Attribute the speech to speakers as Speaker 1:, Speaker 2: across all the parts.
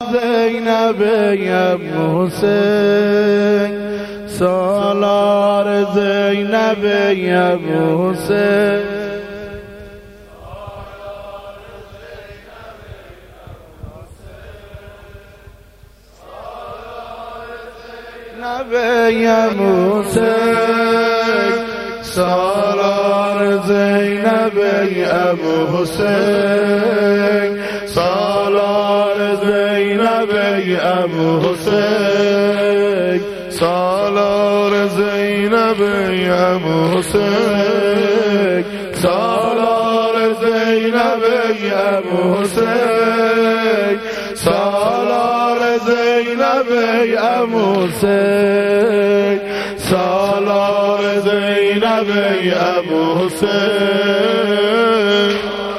Speaker 1: زینب ابو حسین سالار زینب ابو حسین نبی ابو حسین سالار زینب ابو حسین سالار زینب ابو حسین سالار زینب ابو حسین سالار زینب ابو حسین سالار زینب ابو حسین سالار زینب ابو حسین.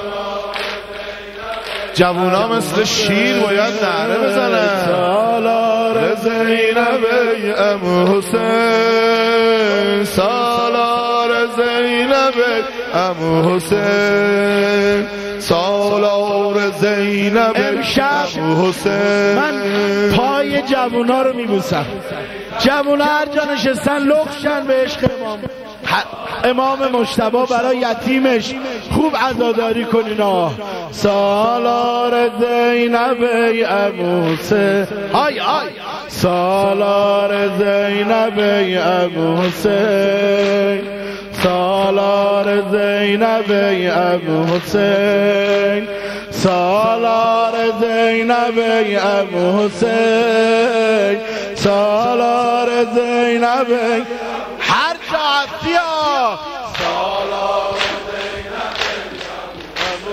Speaker 1: جوونا مثل شیر باید نعره بزنن. سالار زینب ابو حسین سالار زینب ابو حسین سالار زینب ابو حسین.
Speaker 2: من پای جوونا رو میبوسم. جوونا هر جا نشستن لخشن به عشق امام مجتبی برای یتیمش خوب عزاداری کنین. سالار زینب ابو حسین های های سالار زینب ابو حسین سالار زینب ابو حسین سالار زینب ابو حسین سالار زینب هر جا هستیا سالار زینب ابو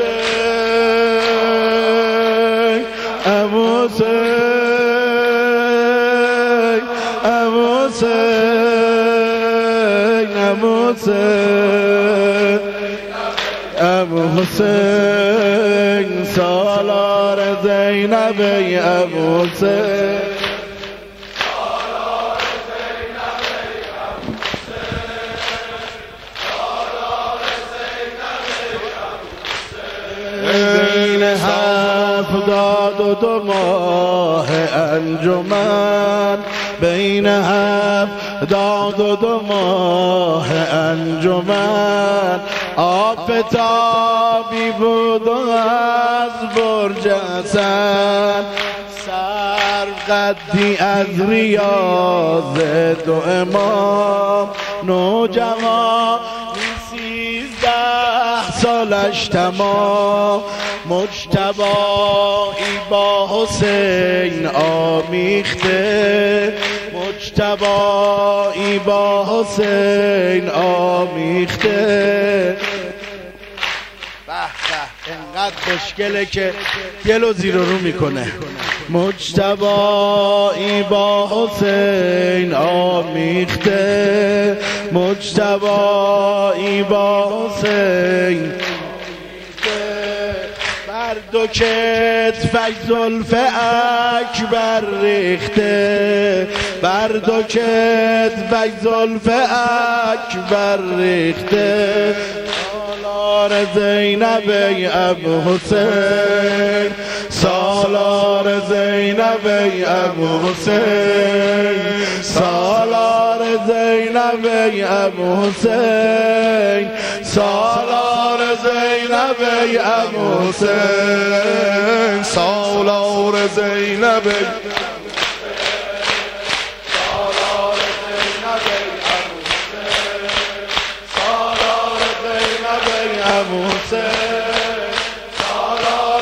Speaker 2: حسین ابو حسین ابو حسین ابو حسین ابو حسین سالار زینب ابو حسین بین 72 ماه انجمن بین 72 ماه انجمن آفتابی بود و از برج حسن سرقدی از ریاض دو امام نوجوان 13 سالش تمام مجتبی با حسین آمیخته مجتبی با حسین آمیخته. انقدر خوشگله که دل و زیر و رو میکنه. مجتبی با حسین آمیخته مجتبی با حسین بر دو کتفش زلف اکبر ریخته بر دو کتفش زلف اکبر ریخته سالار زینب ابو حسین سالار زینب ابو حسین سالار زینب ابو حسین سالار زینب ابو حسین سالار زینب ابو حسین سالار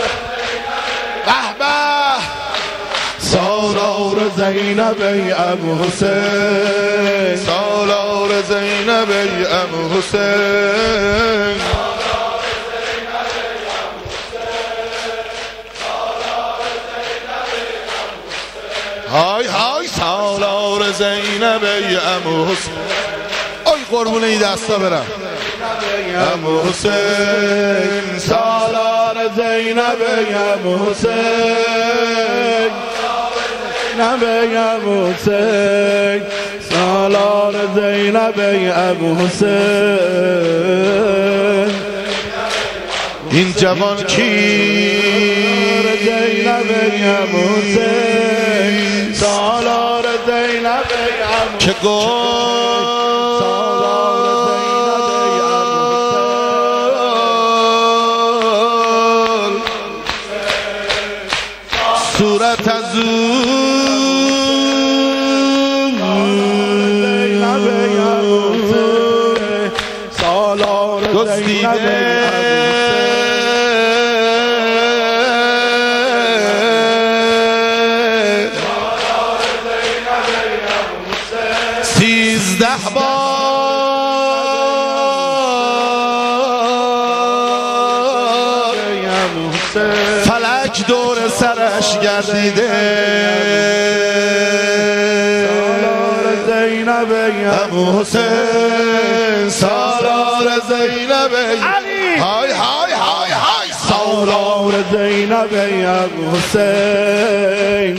Speaker 2: سالار زینب ابو حسین سالار زینب ابو حسین های های سالار زینب ابو حسین. آی قربون این دستا برم. ابو حسین سالار زینب ابو حسین نبی ابو حسین سالار زینب ابو حسین. این جوان کی زینب ام حسین سالار زینب ام
Speaker 1: که گل صورت از دزدیده فلک دور سرش گردیده
Speaker 2: سالار زینب
Speaker 1: ام حسین سالار زینب علی های های های های
Speaker 2: سالار زینب ام حسین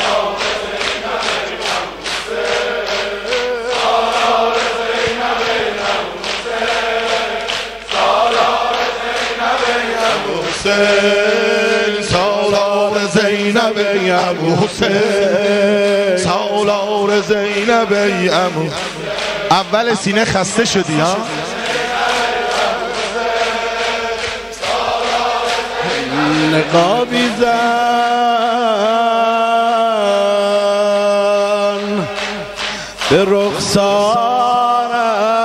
Speaker 1: سالار زینب ام حسین سالار زینب ام اول سینه خسته شدی ها
Speaker 2: نقابی زن به رخسارم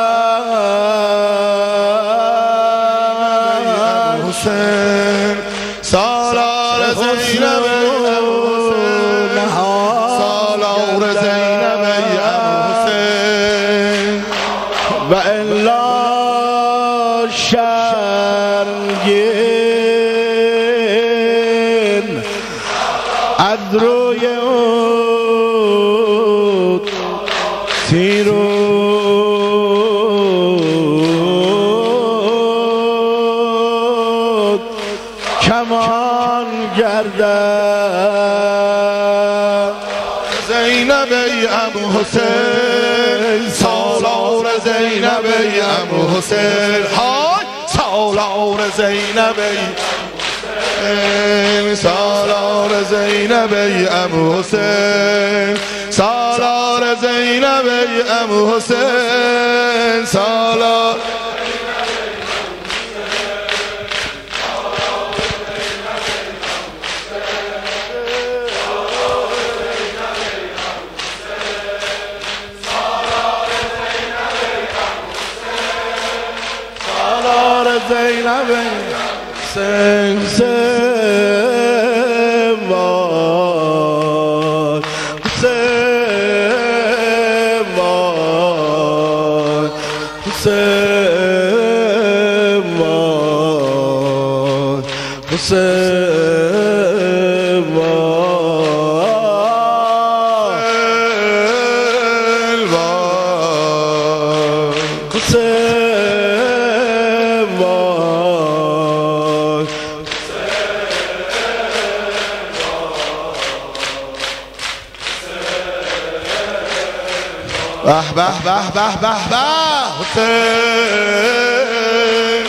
Speaker 1: حسین سالار زینب سالار زینب ام حسین
Speaker 2: و الا شرمگین از روی اون تیرود کمان گردد
Speaker 1: زینب ام حسین سالار زینب ام حسین های سالار زینب سالار زینب ام حسین سالار زینب ام حسین سالار
Speaker 2: زینب حسین وای حسین وای حسین وای حسین وای حسین
Speaker 1: به به به به به به حسین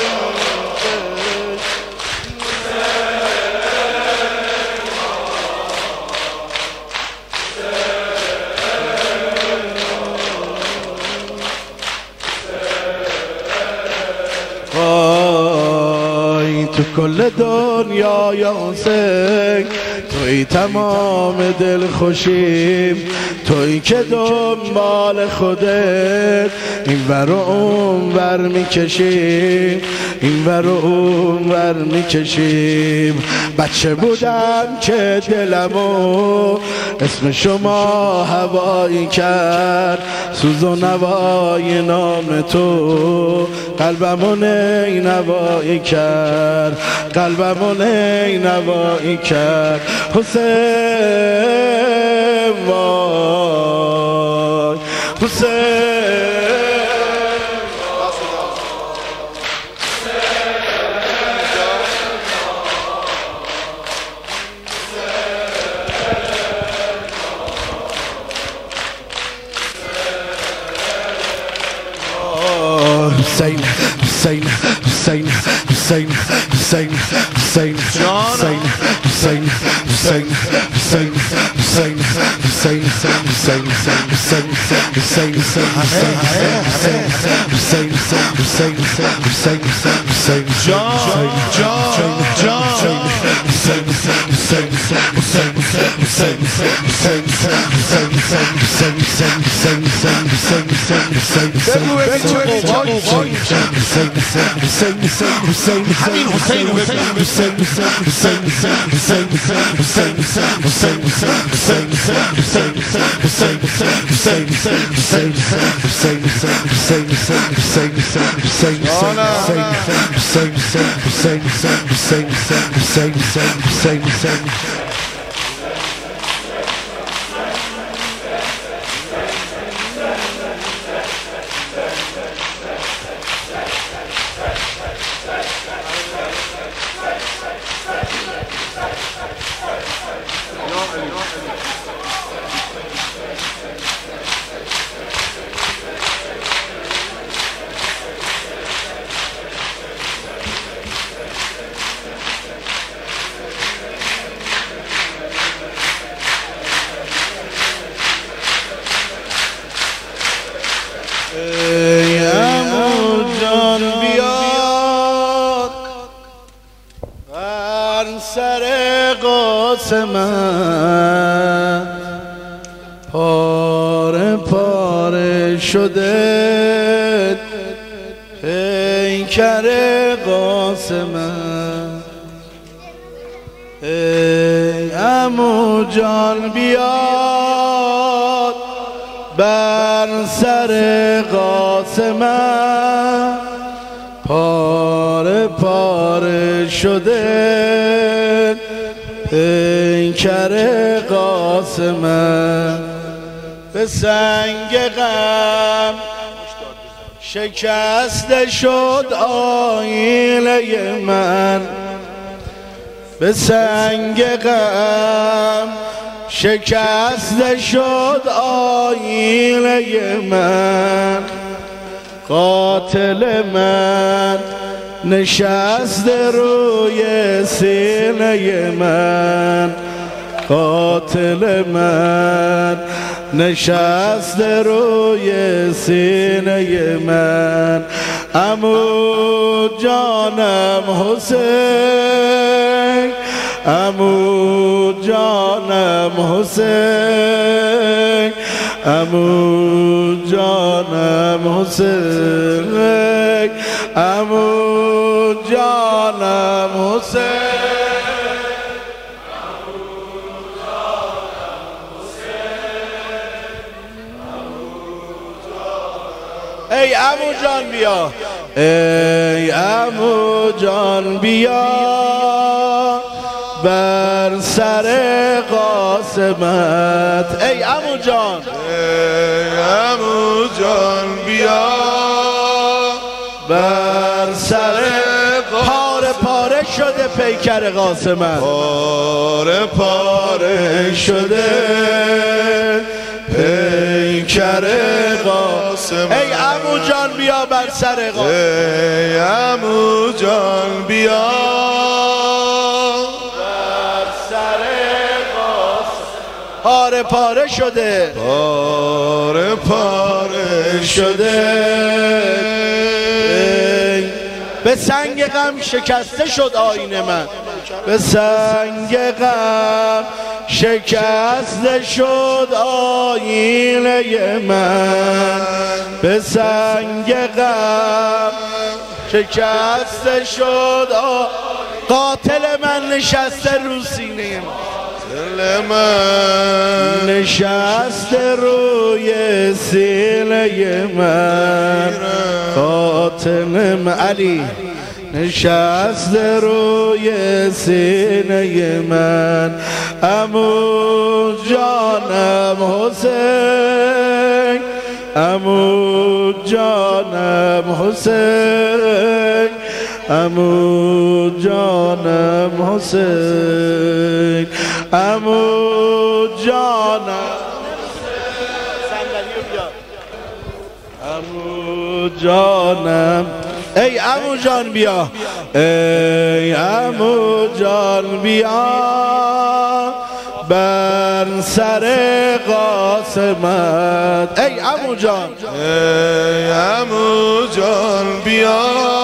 Speaker 2: تو کل دنیا یا حسین توی تمام دل خوشیم توی که دنبال خودت این ور و اون ور میکشیم این ور و اون ور میکشیم بچه بودم که دلمو اسم شما هوایی کرد سوز و نوای نام تو قلبمو نی نوایی کرد قلبمو نی نوایی کرد حسین وای حسین حسین حسین حسین پاره پاره شده پیکر قاسمت ای عمو جان بیاد بر سر قاسمت پاره پاره شده پیکر قاسمت به سنگ غم شکسته شد آیینه من به سنگ غم شکسته شد آیینه من قاتل من نشسته روی سینه من قاتل من نشسته روی سینه من عمو جانم حسین عمو جانم حسین عمو جانم حسین عمو جانم حسین ای عمو جان بیا ای عمو جان بیا بر سر قاسمت ای عمو جان
Speaker 1: ای عمو جان بیا
Speaker 2: بر سر پاره پاره شده پیکر قاسمت
Speaker 1: پاره پاره
Speaker 2: شده پیکر قاسمت ای عمو جان بیا بر سر قاسمت
Speaker 1: ای عمو جان بیا
Speaker 2: بر سر قاسمت پاره پاره شده
Speaker 1: پاره پاره شده
Speaker 2: به سنگ غم شکسته شد آینه من به سنگ غم شکسته شد آینه من به سنگ غم شکسته شد قاتل من نشسته رو سینه
Speaker 1: من
Speaker 2: نشسته روی سینه من قاتل علی نشسته روی سینه من عمو جانم حسین عمو جانم حسین عمو جانم حسین عمو جانم عمو جانم ای عمو جان بیا، ای عمو جان بیا بر سر قاسمت. ای عمو جان،
Speaker 1: ای عمو جان بیا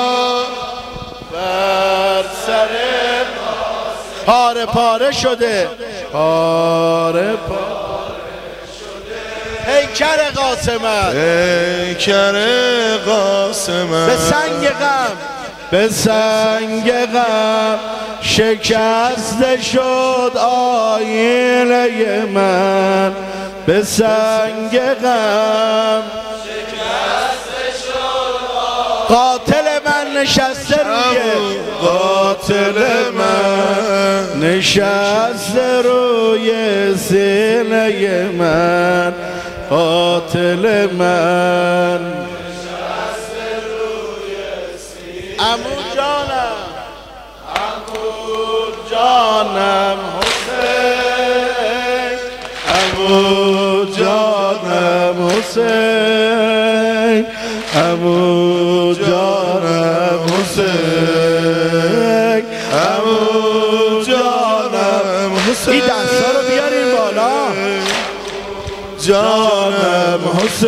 Speaker 2: بر سر قاسمت. پاره پاره شده، پاره پاره شده پیکر قاسمت،
Speaker 1: پیکر قاسمت.
Speaker 2: به سنگ غم، به سنگ غم شکسته شد آینه من. به سنگ غم شکسته شد قاتل من نشسته روی، قاتل من نشسته روی سینه من. قاتل من نشسته روی سینه. عمو جانم، عمو جانم حسین، عمو جانم حسین، عمو جانم حسین، عمو جانم حسین. این دستا رو بیاریم بالا. جانم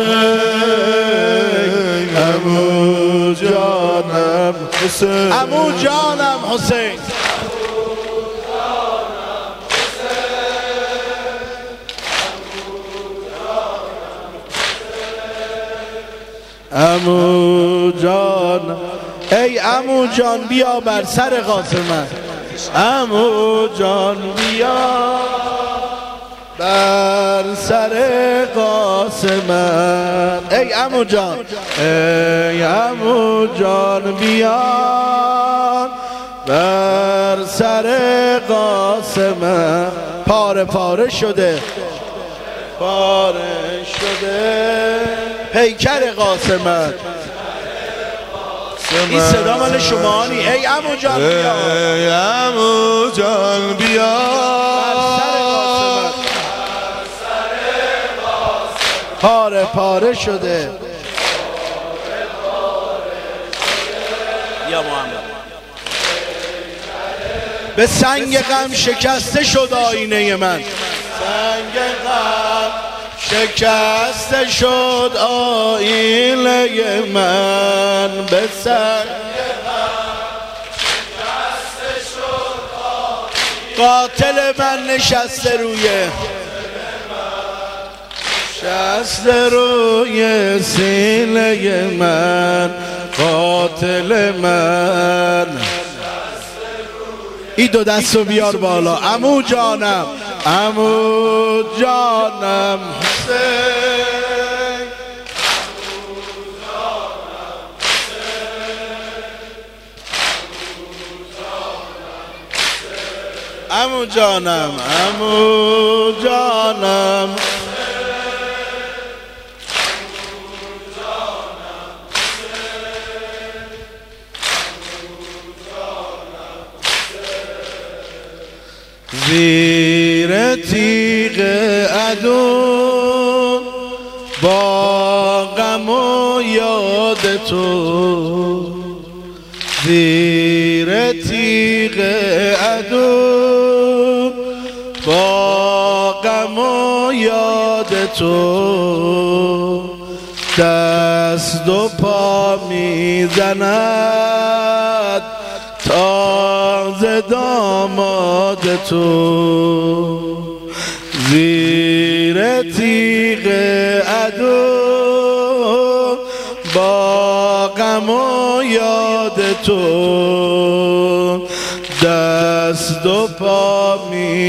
Speaker 2: حسین، عمو جانم حسین، عمو جانم حسین. عمو جان، ای عمو جان بیا بر سر قاسمت. عمو جان بیا بر سر قاسمت. ای عمو جان، ای عمو جان بیا بر سر قاسمت. پاره پاره شده، پاره شده پیکر قاسمت. این صدا مال شما نی. ای عمو جان بیا،
Speaker 1: ای عمو جان بیا
Speaker 2: بر سر قاسمت. پاره پاره شده. یا محمد، به سنگ غم شکسته شد آینه من. سنگ غم شکسته شد آینه من. به سنگ غم شکسته شد آینه. قاتل من نشسته روی، نشسته روی سینه من. قاتل من. این دو دستو بیار بالا. عمو جانم، عمو جانم حسین، عمو جانم، عمو جانم. زیر تیغ عدو با غم و یاد تو، زیر تیغ عدو با غم و یاد تو. دست و پا میزند تازه داماد تو. زیر تیغ عدو با غم و یاد تو. دست و پا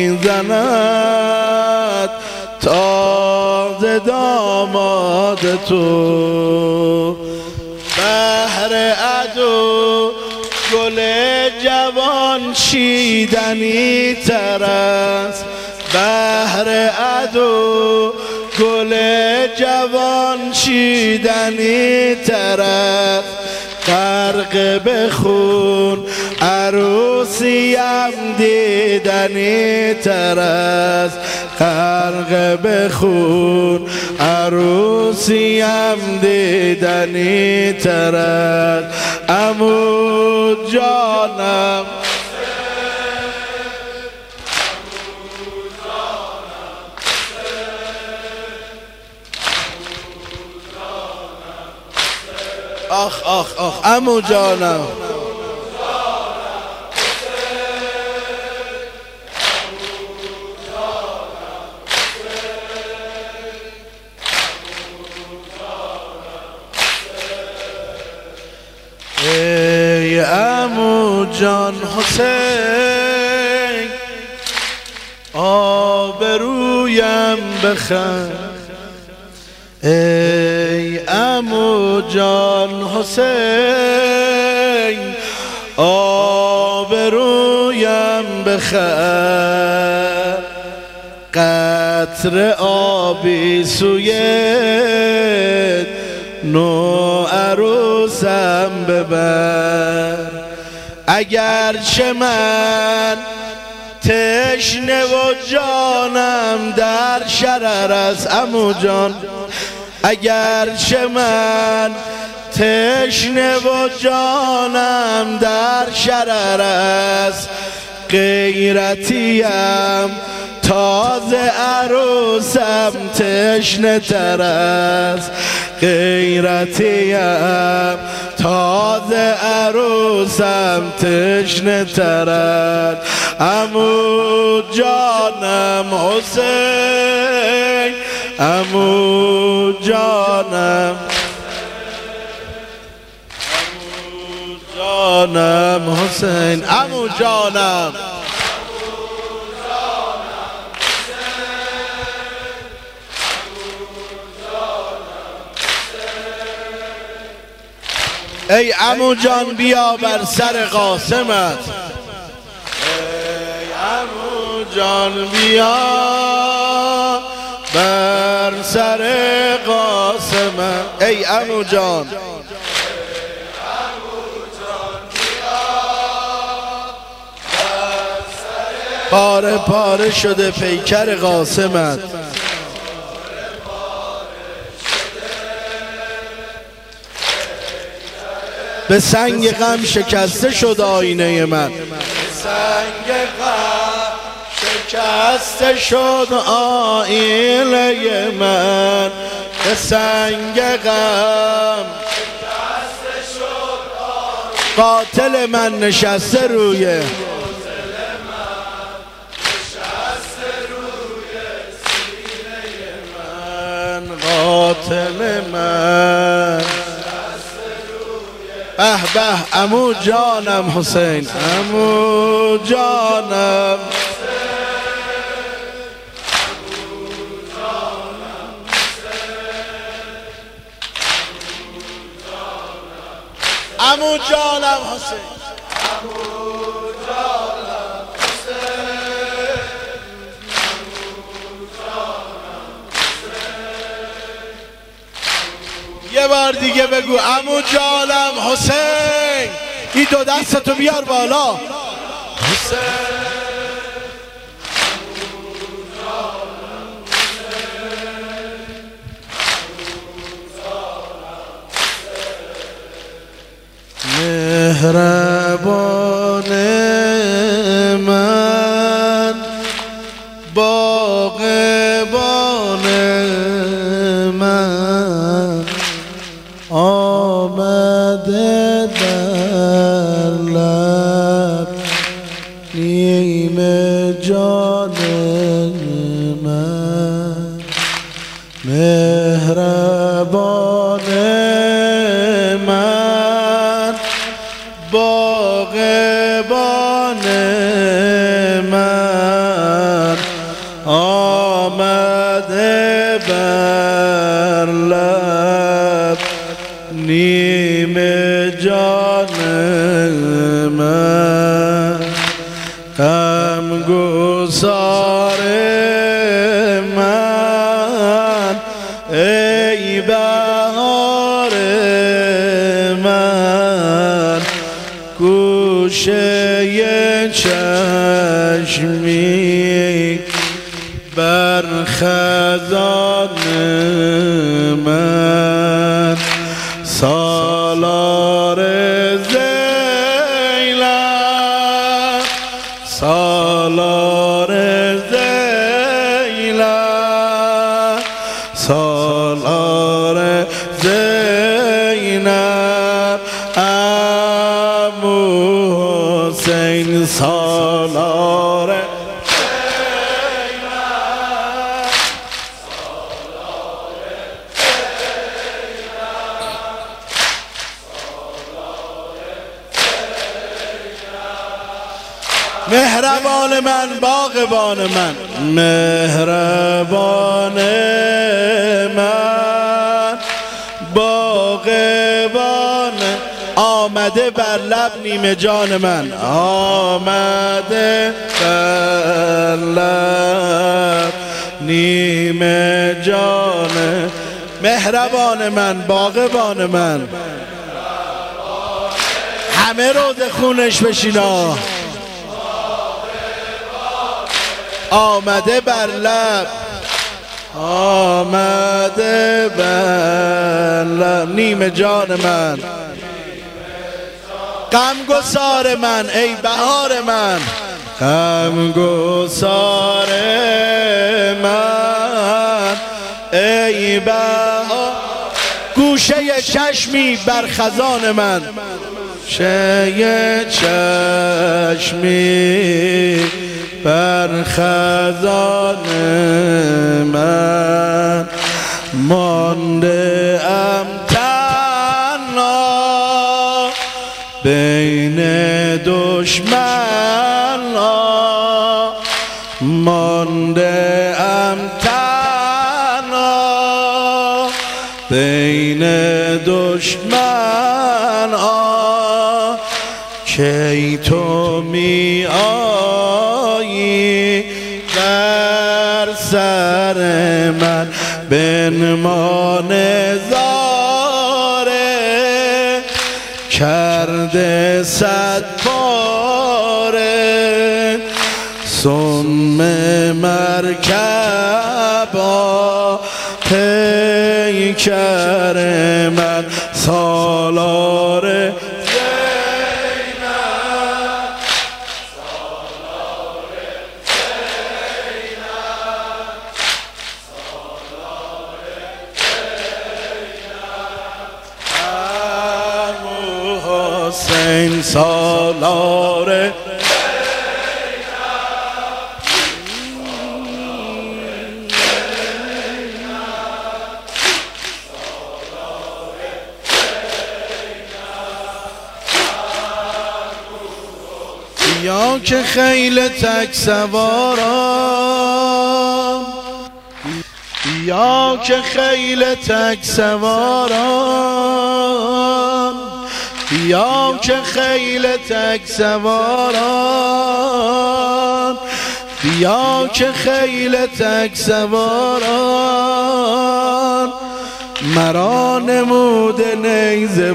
Speaker 2: میزند تازه داماد تو. بهر عدو گل جوان چیدنی تر است. بهر عدو گل جوان چیدنی تر است. غرق به خون عروسیم دیدنی تر است. غرق به خون عروسیم دیدنی تر است. عمو جانم آخ آخ آخ عمو جانم ای عمو جان حسین آبرویم بخر ای عمو جان حسین آبرویم بخر قطره آبی سوی نو عروسم ببر اگرچه من تشنه و جانم در شرر است عمو جان اگرچه من تشنه و جانم در شرر است غیرتیم تازه عروسم تشنه تر است غیرتیم تازه عروسم تشنه تر است عمو جانم حسین عمو جانم جانم حسین عمو جانم ای عمو جان بیا بر سر قاسمت ای عمو جان بیا بر سر قاسمت ای عمو جان پاره پاره شده پیکر قاسمت به سنگ غم شکسته شد آینه من به سنگ غم شکسته شد آینه من به سنگ غم شکسته شد قاتل من نشسته روی قاتل من به به عمو جانم حسین عمو جانم عمو جانم حسین یه بار دیگه بگو عمو جانم حسین این دو دستتو بیار بالا حسین مهربان من باغبان من آمده در لب نیمه جان من مهربان من باغبان من آمده بر لب نیمه جان من غمگسار من ای بهار من گوشه چشمی بر خزان من سالار مهربان من باغبان من، مهربان من باغبان، آمده بر لب نیمه جان من، آمده بر لب نیمه جان، مهربان من باغبان من. همه رود خونش بشینا، آمده بر لب، آمده بر لب نیمه جان من، غمگسار من ای بهار من، غمگسار من ای بهار، گوشه چشمی بر خزان من، گوشه چشمی بر خزان من، مانده ام تنها بین دشمنان، مانده ام تنها بین دشمنان، کی تو می آیی بر سر من، بنما نظاره کرده صد پاره، سم مرکبا پیکر من، سالار حسین، سالار یا که خیل تک سوارم، یا که خیل تک سوارم، یا که خیل تک سواران، یا که خیل تک سواران، مرا نموده نیزه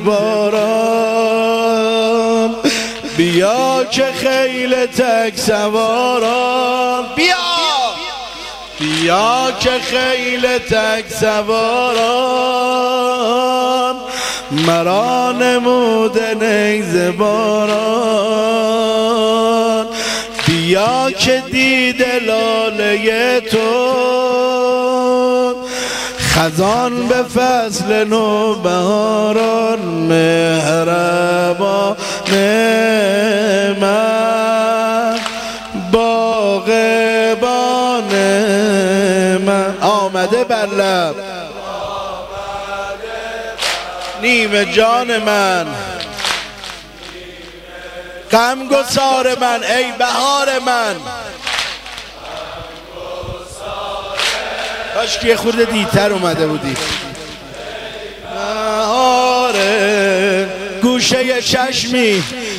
Speaker 2: باران، بیا که خیل تک سواران، بیا بیا که خیل تک سواران، مرا نموده نیزه باران، بیا که دید لاله تو خزان به فصل نو بهاران، مهربان من باغبان من، آمده بر لب نیمه جان من، غمگسار من ای بهار من. کاش که یه خورده دیرتر اومده بودی. بهار گوشه چشمی،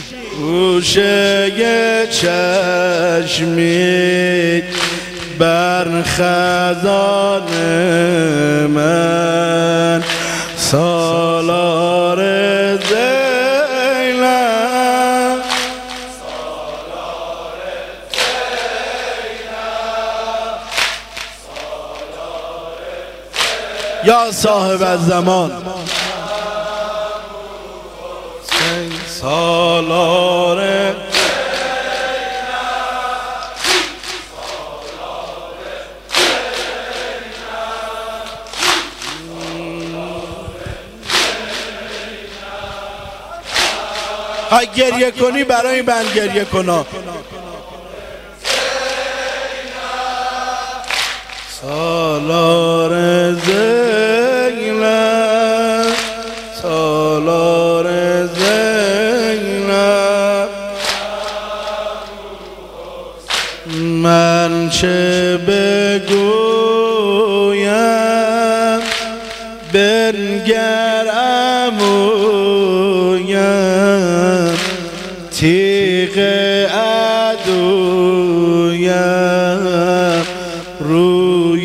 Speaker 2: گوشه چشمی بر خزان من، سالار زینب، یا صاحب الزمان، سالار گریه کنی برای من گریه کنا، سالار زینب، سالار زینب،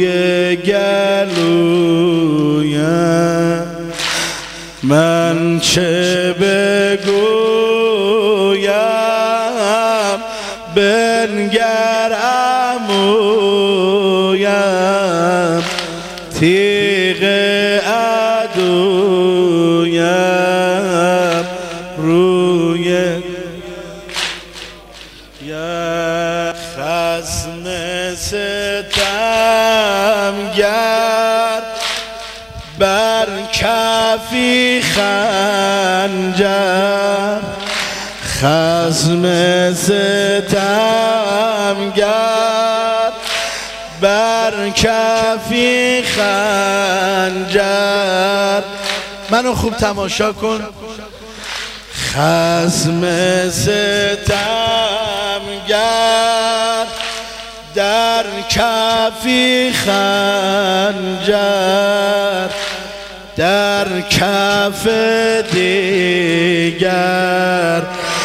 Speaker 2: گلویم من چه بگویم بنگر عمویم تیغ عدویم روی خصم ستمگر بر کفی خنجر خصم ستمگر بر کفی خنجر. منو خوب تماشا کن. خصم ستمگر در کفی خنجر در کف دیگر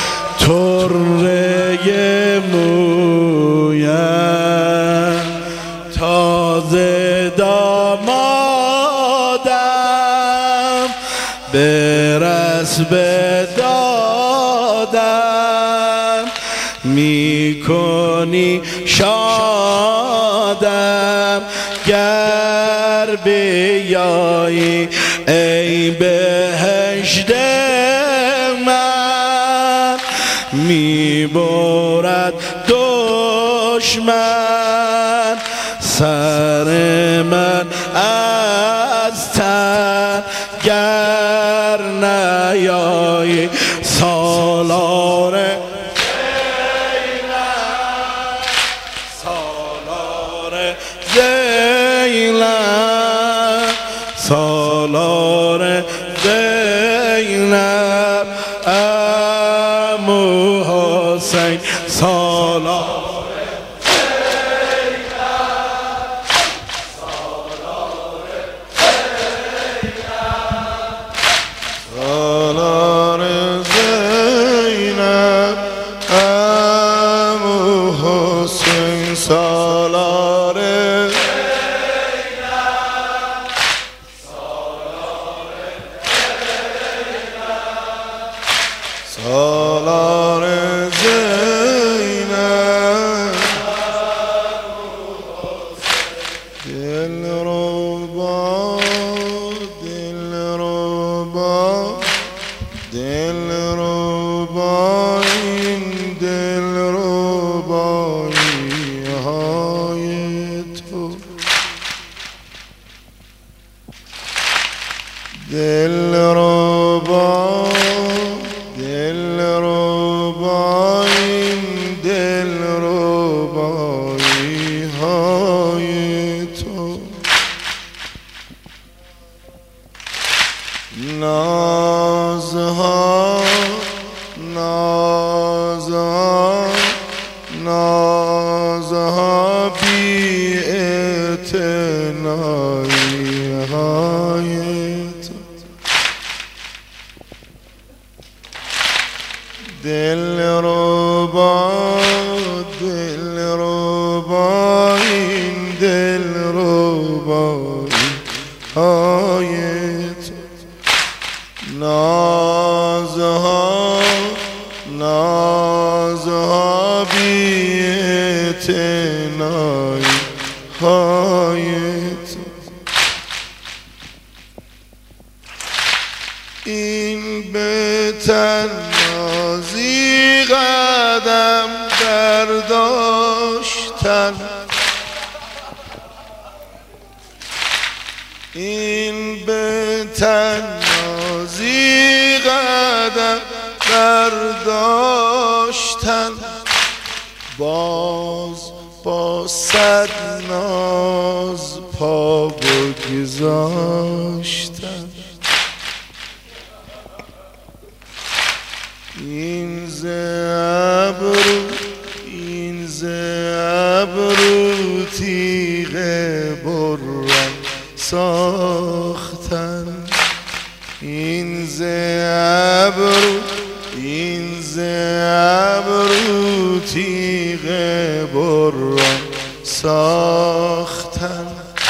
Speaker 2: طره مویم تازه دامادم برس به دادم میکنی شادم گر بیایی ای بهشت من میبرد دشمن سر من از تن گر نیایی سالار سالار زینب عمو حسین سالار
Speaker 1: زینب عمو حسین سالار سالار زینب دلربا دلربا دلربا این دلربایی های تو دلربا دلربا این دلربایی های تو نازها نازها نازها بی اعتنایی های تو دلربا دلربا این دلربایی های تو نازها نازها بی اعتنایی های تو این به تنازی قدم برداشتن این به تنازی قدم برداشتن باز با صد ناز پا بگذاشتن این ز ابرو تیغ برم ساختن این ز ابرو تیغ برم ساختن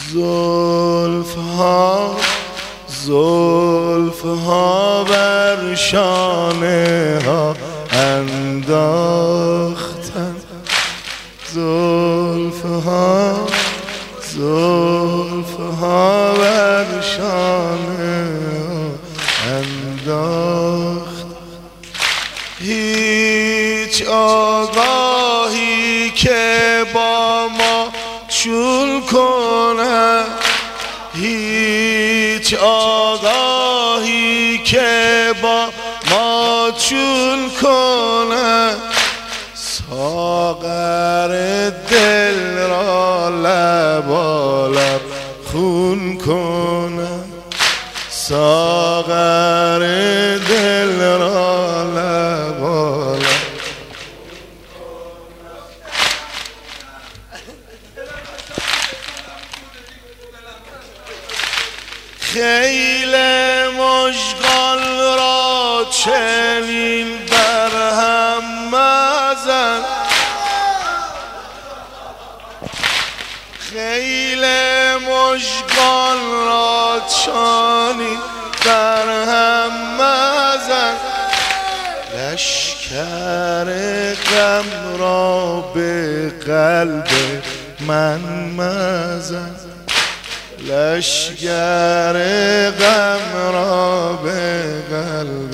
Speaker 1: زلف ها بر شانه ها انداختن، زلف ها بر شانه ها انداخت. هیچ آگاهی که با ما چون کنه، هیچ آگاهی که با ما چون کنه، ساغر دل را لبالب خون کنه، ساغر دل را لبالب. خیل مژگان را چنین برهم مزن، خیل مژگان را چنین برهم مزن، لشکر غم را به قلب من مزن، لشکر غم را به قلب.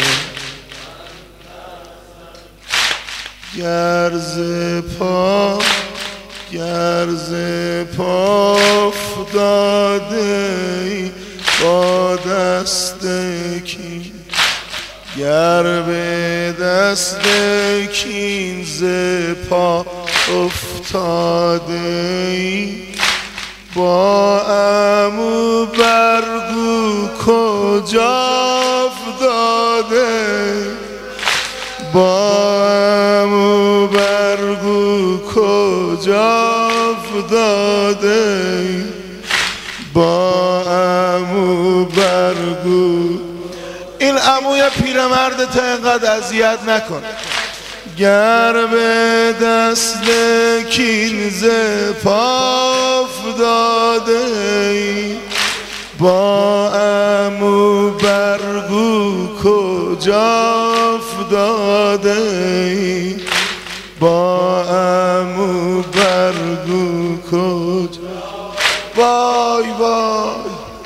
Speaker 1: گرز پا افتاده ای با دست کین، گر به دست کین ز پا افتاده ای، با عمو برگو کجا افتاده، با عمو برگو کجا افتاده، با عمو برگو. این عموی پیرمرد تا اینقدر اذیت نکن. گر به دست کین ز پا افتاده ای، با عمو برگو کجا افتاده ای، با عمو برگو کجا. وای وای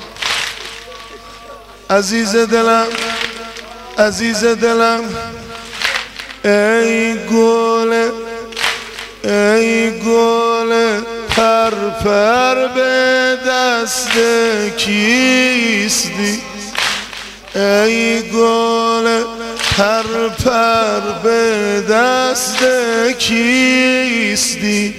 Speaker 1: عزیز دلم، عزیز دلم، ای گل پر پر به دست کیستی، ای گل پر پر به دست کیستی،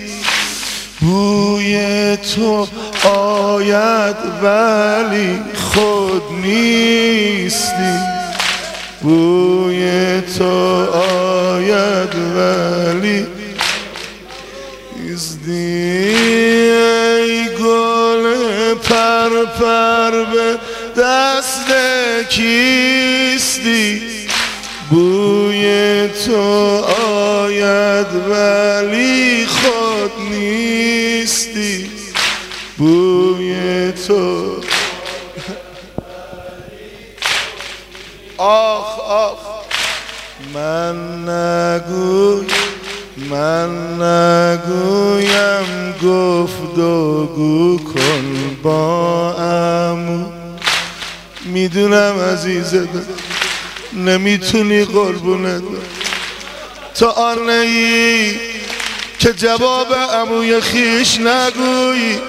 Speaker 1: بوی تو آید ولی خود نیستی، بوی تو آید ولی نیستی، ای گل پر پر به دست کیستی، بوی تو آید ولی خود نیستی، بوی تو. آخ آخ من نگویم گفتگو کن با عمو، میدونم عزیزت نمیتونی قربونت، تا آن ای که جواب عموی خیش نگویی،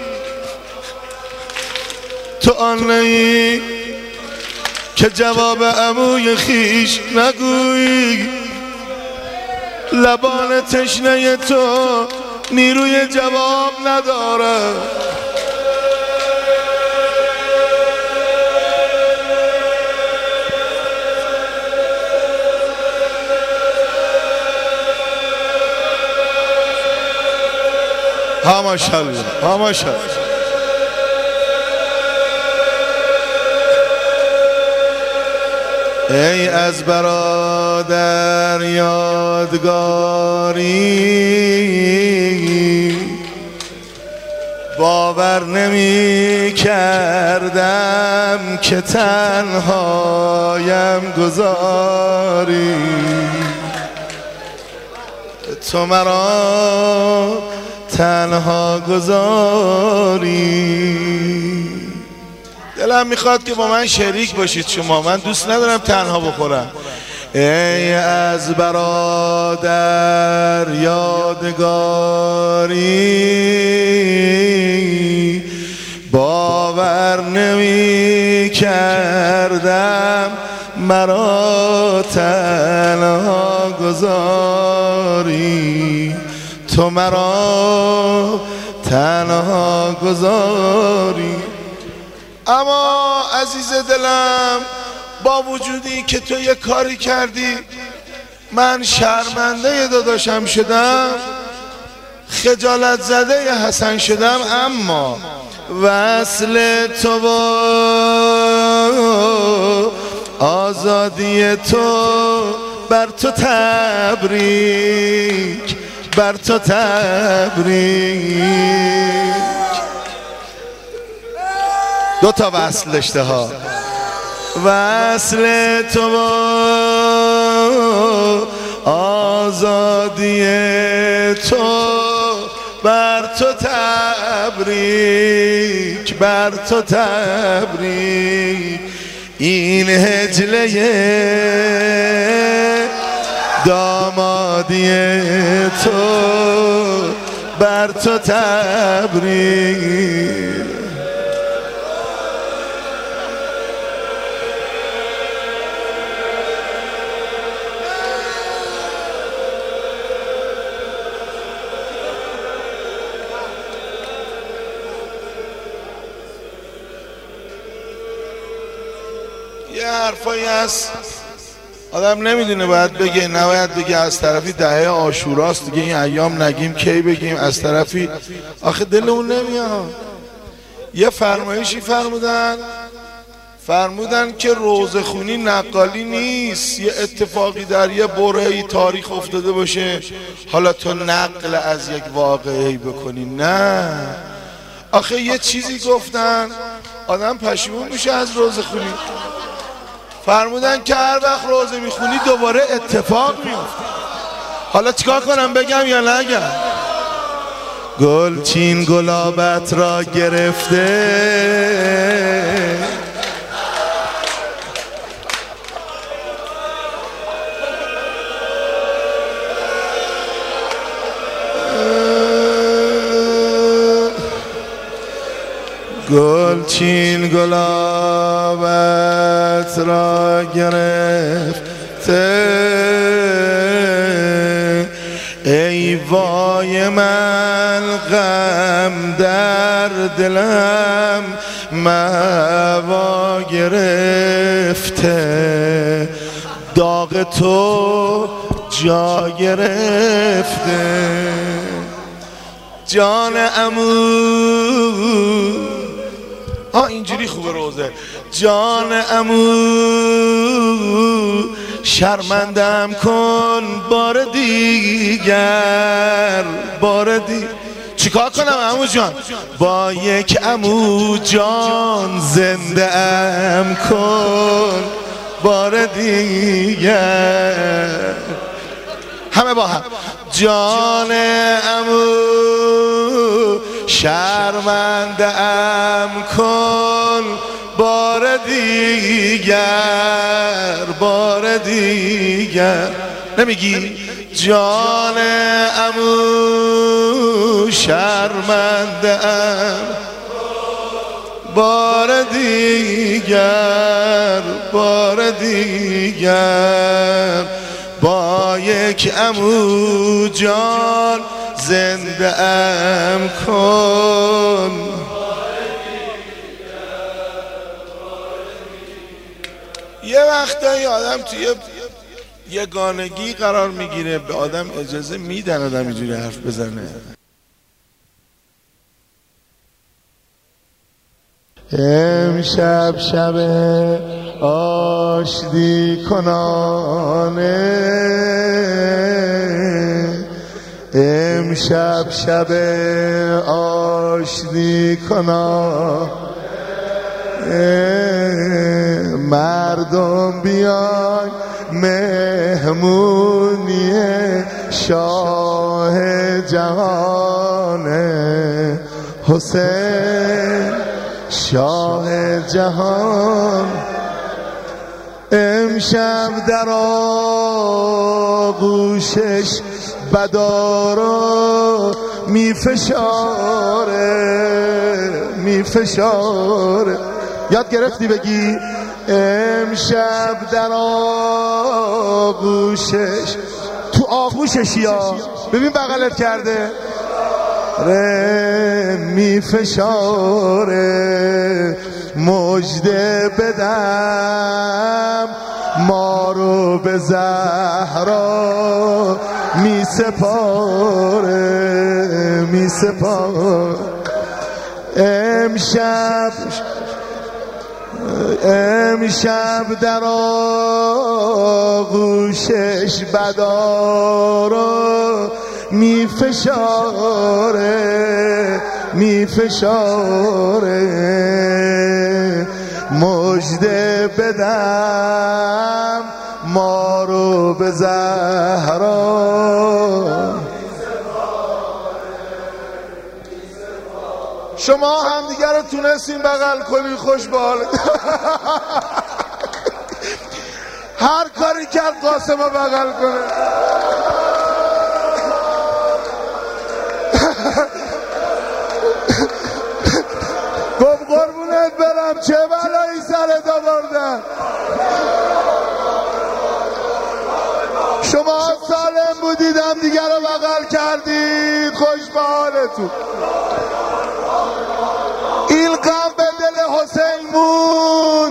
Speaker 1: تو آن ای که جواب عموی خیش نگویی، لبان تشنه تو نیروی جواب نداره. ها ماشاءالله، ها ماشاءالله. ای از برادر یادگاری باور نمی کردم که تنهایم گذاری، تو مرا تنها گذاری. دلم میخواد که با من شریک باشید شما، من دوست ندارم تنها بخورم. ای از برادر یادگاری، باور نمی کردم مرا تنها گذاری، تو مرا تنها گذاری. اما عزیز دلم، با وجودی که تو یه کاری کردی من شرمنده داداشم شدم، خجالت زده حسن شدم، اما وصل تو و آزادی تو بر تو تبریک، بر تو تبریک. دو تا وصل داشته ها، وصل تو و آزادی تو بر تو تبریک، بر تو تبریک. این هجله دامادی تو بر تو تبریک. یه حرفایی هست آدم نمیدونه باید بگه نباید بگه. از طرفی دهه عاشوراست دیگه، این ایام نگیم کی بگیم، از طرفی آخه دلمون نمیاد. یه فرمایشی فرمودن که روزخونی نقالی نیست، یه اتفاقی در یه برهه‌ای تاریخ افتاده باشه حالا تو نقل از یک واقعه‌ای بکنی. نه آخه یه چیزی گفتن آدم پشیمون میشه از روزخونی. فرمودن که هر وقت روزه میخونی دوباره اتفاق میفته. حالا چیکار کنم، بگم یا نگم؟ گلچین گلابت را گرفته، گلچین گلابت را گرفته، ای وای من غم در دلم موا گرفته، داغ تو جا گرفته. جان عمو اینجوری خوبه روزه. جان عمو شرمندم کن بار دیگر، بار دیگر. چیکار کنم عمو جان؟ با یک عمو جان زنده ام کن بار دیگر. همه با هم. جان عمو شرمنده ام کن بار دیگر، بار دیگر. نمیگی؟ جان عمو شرمنده ام بار دیگر، بار دیگر. با یک عمو جان زنده ام کن. یه وقتایی آدم توی یگانگی قرار میگیره، به آدم اجازه میدن آدم اینجوری حرف بزنه. امشب شب آشتی کنانه، امشب شب آشتی کنا، مردم بیان مهمونی شاه جهان حسین شاه جهان. امشب در آغوشش بدارا میفشاره. یاد گرفتی بگی امشب در آغوشش، تو آغوشش یا ببین بغلت کرده میفشاره. مژده بدم ما رو به زهرا میسپاره. امشب در آغوشش بدارا میفشاره. مژده بدم ما رو به زهرا. شما هم دیگر رو تونستین بغل کنین، خوش به حالت. هر کاری کرد قاسم رو بغل کنه. گفت قربونت برم چه بلایی سرت آوردن. شما سالم بودید هم دیگر رو بغل کردید، خوش به حالتون. این غم به دل حسین مون.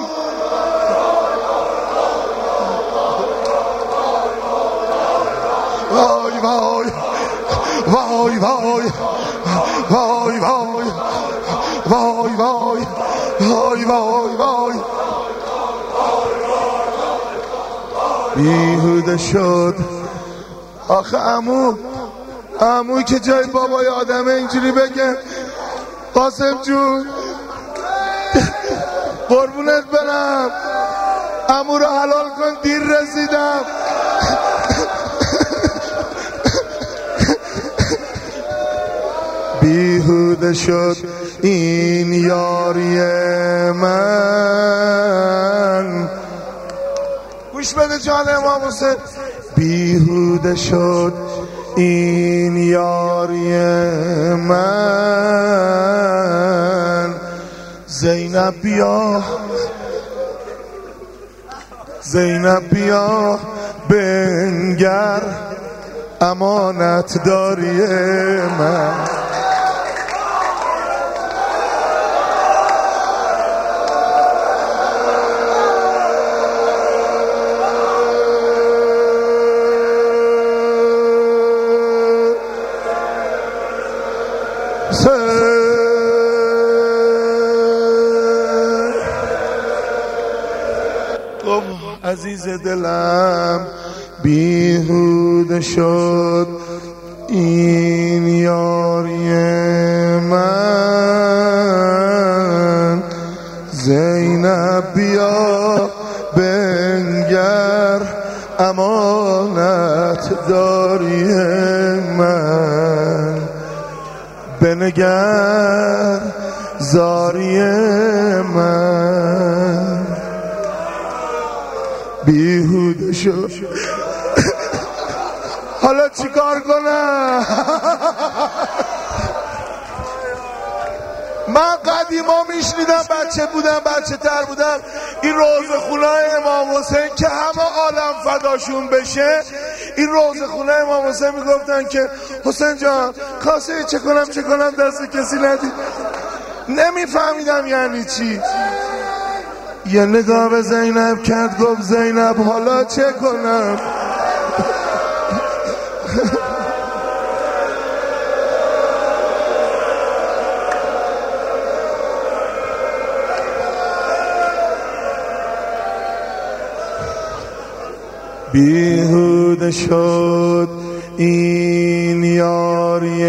Speaker 1: وای وای وای وای وای وای وای وای وای وای وای. بیهوده شد آخه عموی که جای بابای آدمه اینجوری بگه. قاسم جون قربونت برم، عمو رو حلال کن، دیر رسیدم. بیهوده شد این یاری من. گوش بده جان امام حسین. بیهوده شد این یاری من. زینب بیا بنگر امانت داری من. عزیز دلم بیهوده شد این یاری من. زینب بیا بنگر امانت داری من. بنگر زاری من. بیهوده شد. حالا چیکار کنم؟ من قدیما میشنیدم، بچه تر بودم، این روضه‌خونه‌های امام حسین که همه عالم فداشون بشه، این روضه‌خونه امام حسین میگفتن که حسین جان کاسه چه کنم دست کسی ندید. نمیفهمیدم یعنی چی. یه نگاه به زینب کرد، گفت زینب حالا چه کنم؟ بیهوده شد این یاری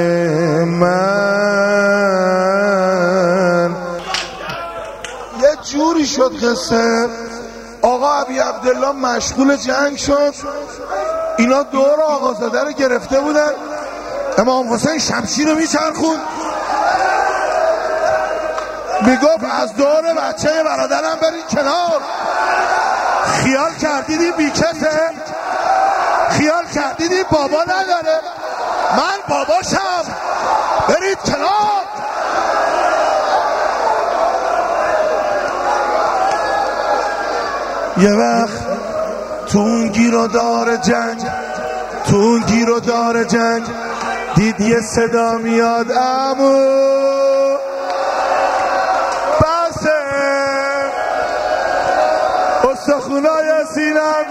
Speaker 1: من. یه جوری شد قصه، آقا ابی عبدالله مشغول جنگ شد، اینا دور آقازاده رو گرفته بودن، امام حسین شمشیر رو میچرخون میگفت از دور بچه برادرم برید کنار. خیال کردید این بیکته؟ خیال کردید این بابا نداره؟ من باباشم، برید کنار. یه وقت تو اون گیرودار جنگ، تو اون گیرودار جنگ دید یه صدا میاد عمو بسه استخونای سینم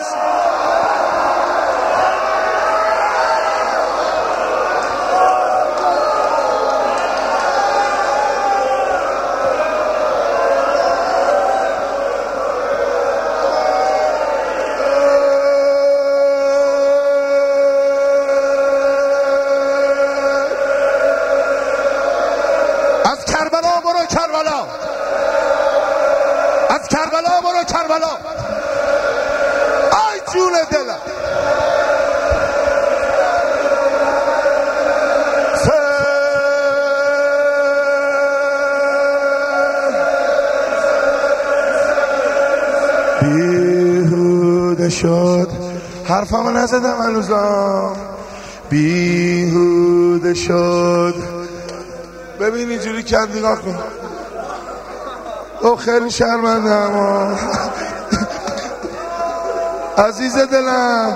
Speaker 1: از کربلا برو کربلا. آی جون دلم بیهوده شد، حرفمو نزدم هنوزا، بیهوده شد. ببین اینجوری کرد، نگاه کن. او خیلی شرمندم عزیز دلم.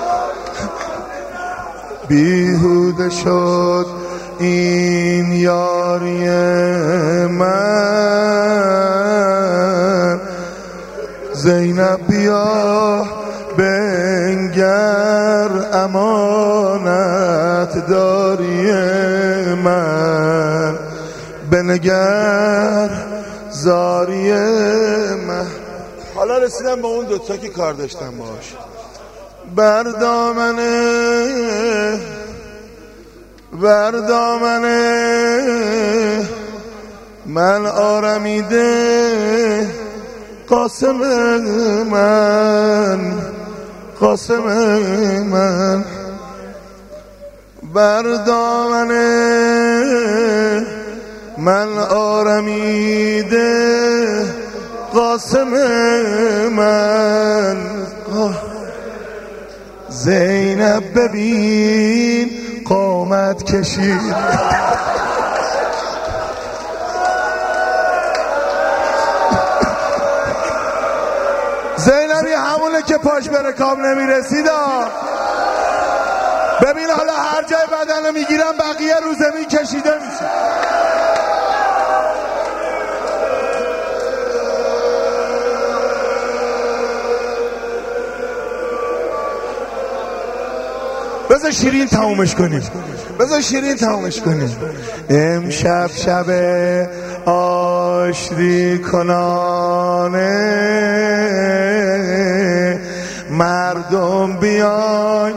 Speaker 1: بیهوده شد این یاری من. زینب بیا بنگر امانت داری من، بنگر زاری من. حالا رسیدم به اون دوتا که کار داشتم باش. بر دامنه من آرمیده قاسم من، قاسم من. بر دامنه من آرمیده قاسم من. زینب ببین قامت کشید. زینبی همونه که پاش به رکاب نمیرسید. ببین حالا هر جای بدن میگیرم بقیه رو زمین کشیده میشه. بذار شیرین تمومش کنیم، بذار شیرین تمومش کنیم. امشب شب آشتی کنانه، مردم بیاین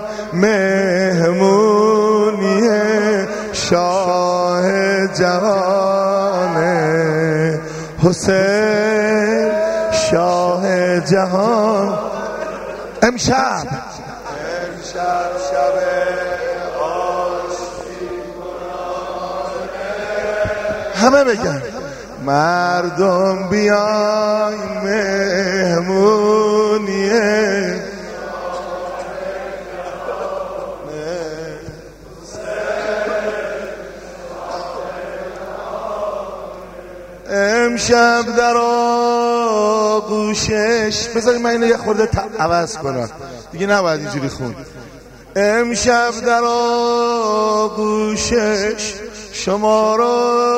Speaker 1: مهمونی شاه جهانه، حسین شاه جهان. امشب شب آشتی کنانه، همه بگن مردم بیاین مهمونیه. امشب در آغوشش، بذارید من اینو یه خورده عوض کنم دیگه، نباید اینجوری خوند. امشب در آغوشش شما را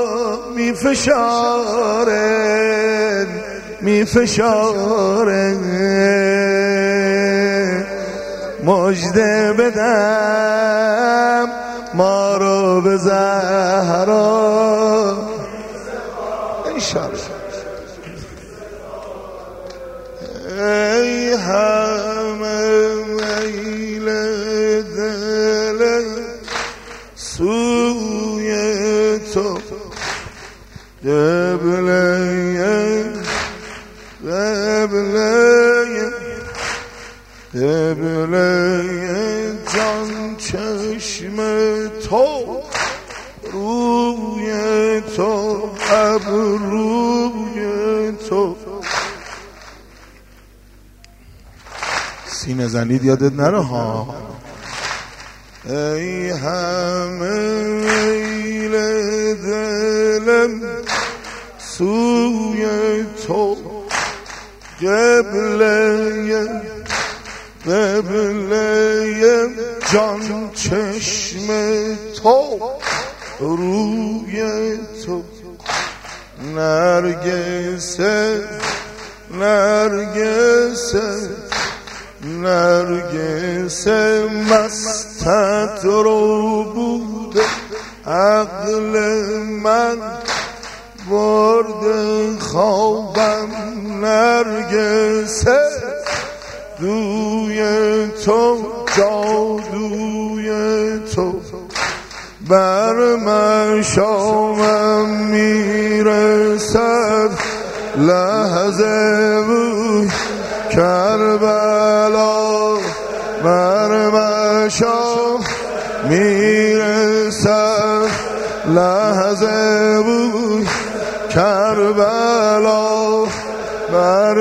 Speaker 1: میفشارن، میفشارن. مژده بدم ما رو به زهرا انشالله. ای همه میل دل قبله جان چشم تو روی تو ابروی تو سینه زنید یادت نره ها ای همه میل دلم سوی تو قبله جان چشم تو روی تو نرگس مستت رو بوده عقل من برد خوابم نرگس دوی تو جادوی تو بر مشامم میرسد لحظه بود کربلا بر مشام میرسد لحظه بود کربلا بر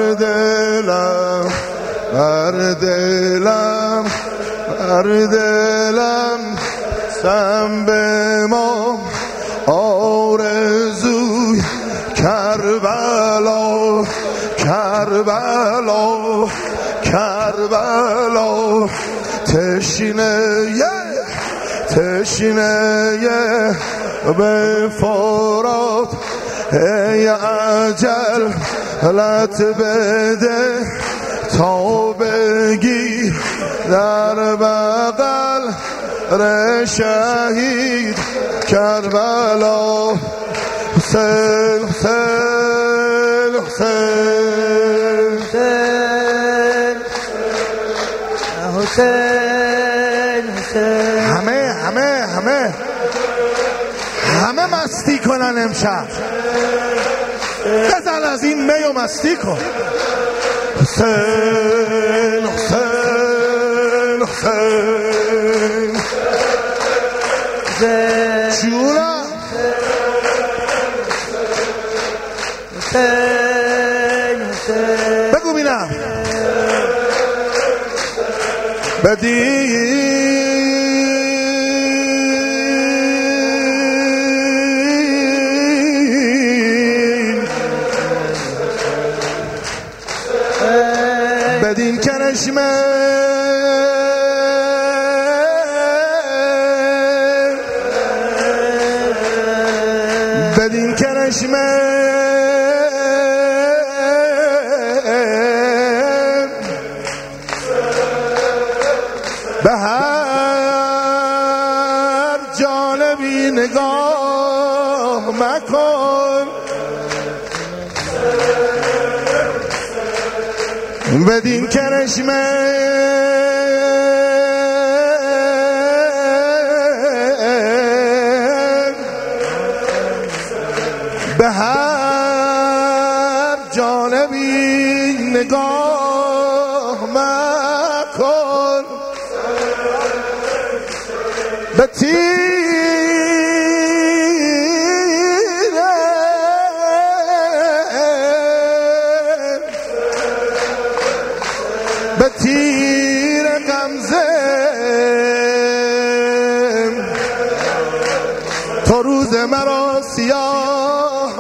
Speaker 1: دلم سم به ما آرزوی کربلا تشنه به فرات ای اجل لط بده تا بگیر در بغل شهید کربلا حسین همه مستی کنن امشب بزن از این می و مستی کن حسین جونم بگو بینم بدین کرشمه به هر جانبی نگاه مکن بدین کرشمه به هر جانبی نگاه مکن به تیر غمزه تو روز مرا سیاه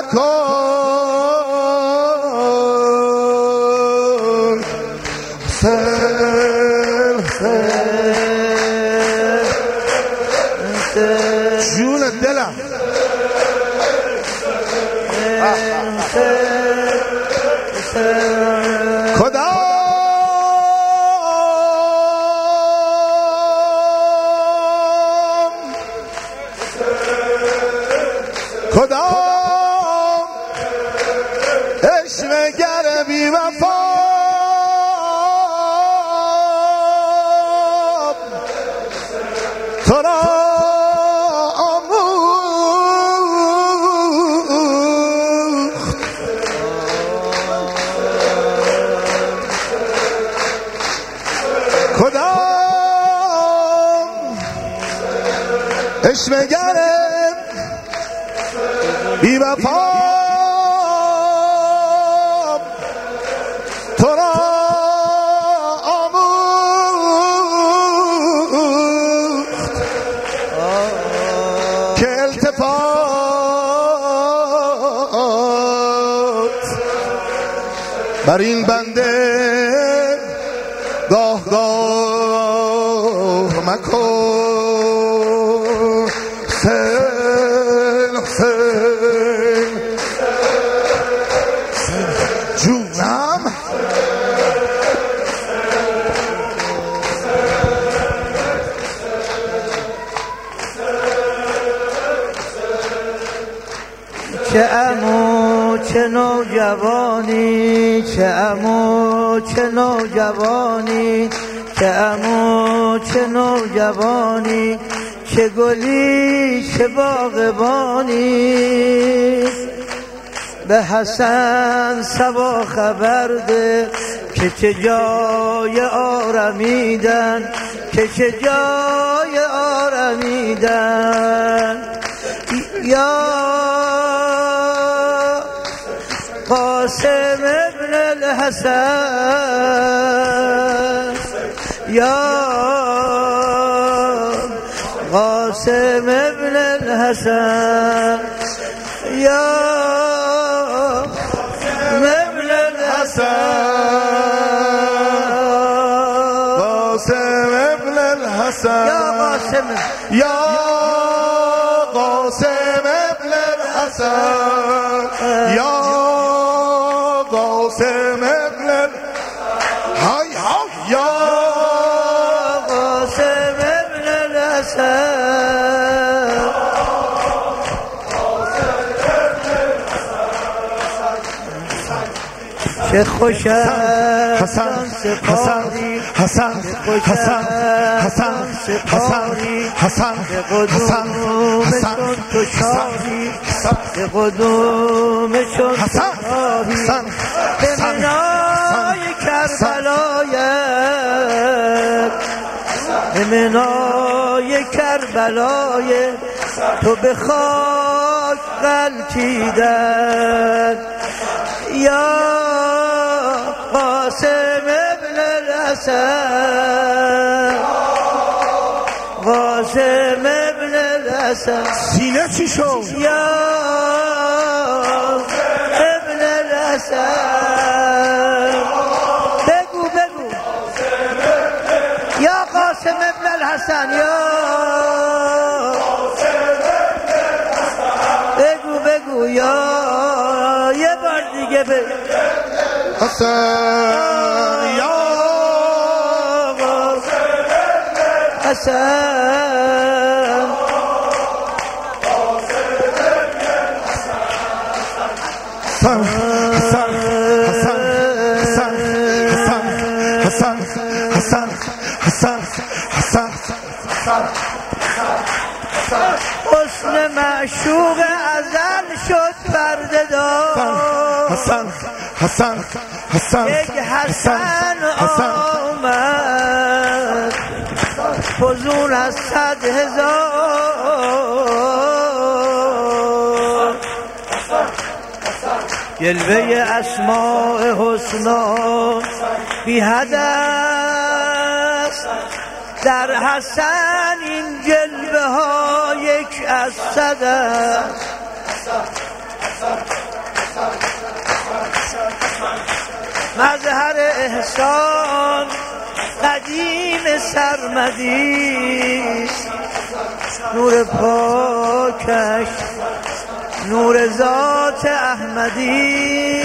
Speaker 1: مکن جون دلم کدام عشوه‌گر بی وفا تو را آموخت تشنه‌گرم بی وفام تو را آموخت که التفات بر این بنده گاه گاه مکن. جونم
Speaker 3: چه عمو چه نوجوانی، چه عمو چه نوجوانی، چه عمو چه نوجوانی، چه گلی چه باغبانی. به حسن صبا خبر ده که چه جای آرمیدن، که چه جای آرمیدن. یا قاسم ابن الحسن، یا قاسم ابن الحسن، یا ابن الحسن،
Speaker 1: قاسم ابن الحسن،
Speaker 3: یا قاسم،
Speaker 1: یا قاسم ابن الحسن، یا قاسم ابن های های، یا
Speaker 3: قاسم ابن الحسن. چه خوش است
Speaker 1: حسن
Speaker 3: سپاری،
Speaker 1: حسن حسن حسن
Speaker 3: سپاری،
Speaker 1: حسن
Speaker 3: به قدومشون تو شاهی، به قدومشون تو شاهی. به منای کربلایت، به منای کربلایت تو به خاک غلتیدن. یا قاسم ابن الحسن، قاسم ابن الحسن.
Speaker 1: سینه چی شد؟
Speaker 3: یا ابن الحسن، بگو بگو یا قاسم ابن الحسن، یا بگو بگو، یا یه بار دیگه بگو
Speaker 1: حسن، یا
Speaker 3: حسن.
Speaker 1: حسن حسن حسن حسن حسن حسن حسن
Speaker 3: حسن معشوق ازل شد پرده دار.
Speaker 1: حسن حسن حسن
Speaker 3: یک حسن آمد فزون از 100,000. جلوه اسماء حسنا بی حد است، در حسن این جلوه ها یک از 100 است. مظهر احسان قدیم سرمدی، نور پاکش نور ذات احمدی،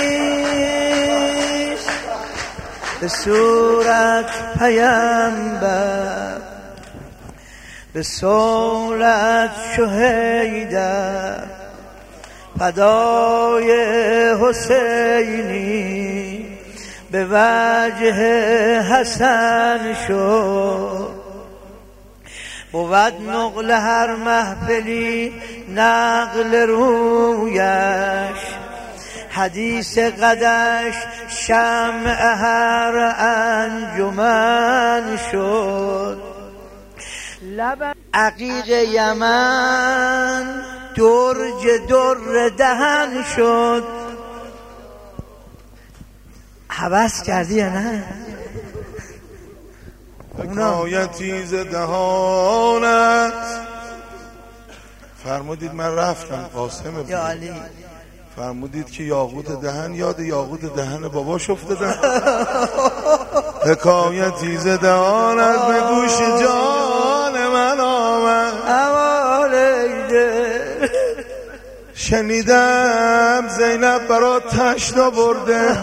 Speaker 3: به صورت پیامبر، به صورت شهیدر، فدای حسینی به وجه حسن شد. بود نقل هر محفلی نقل رویش، حدیث قدش شمع هر انجمن شد. عقیق یمن درج در دهن شد. حوض کردی یا نه؟
Speaker 1: حکایتی ز دهانت فرمودید من رفتم قاسم
Speaker 3: یا علی
Speaker 1: فرمودید که یاقوت دهن یاد یاقوت دهن باباش افتادن. حکایتی ز دهانت به گوش جان من آمد، شنیدم زینب برات تشنا برده.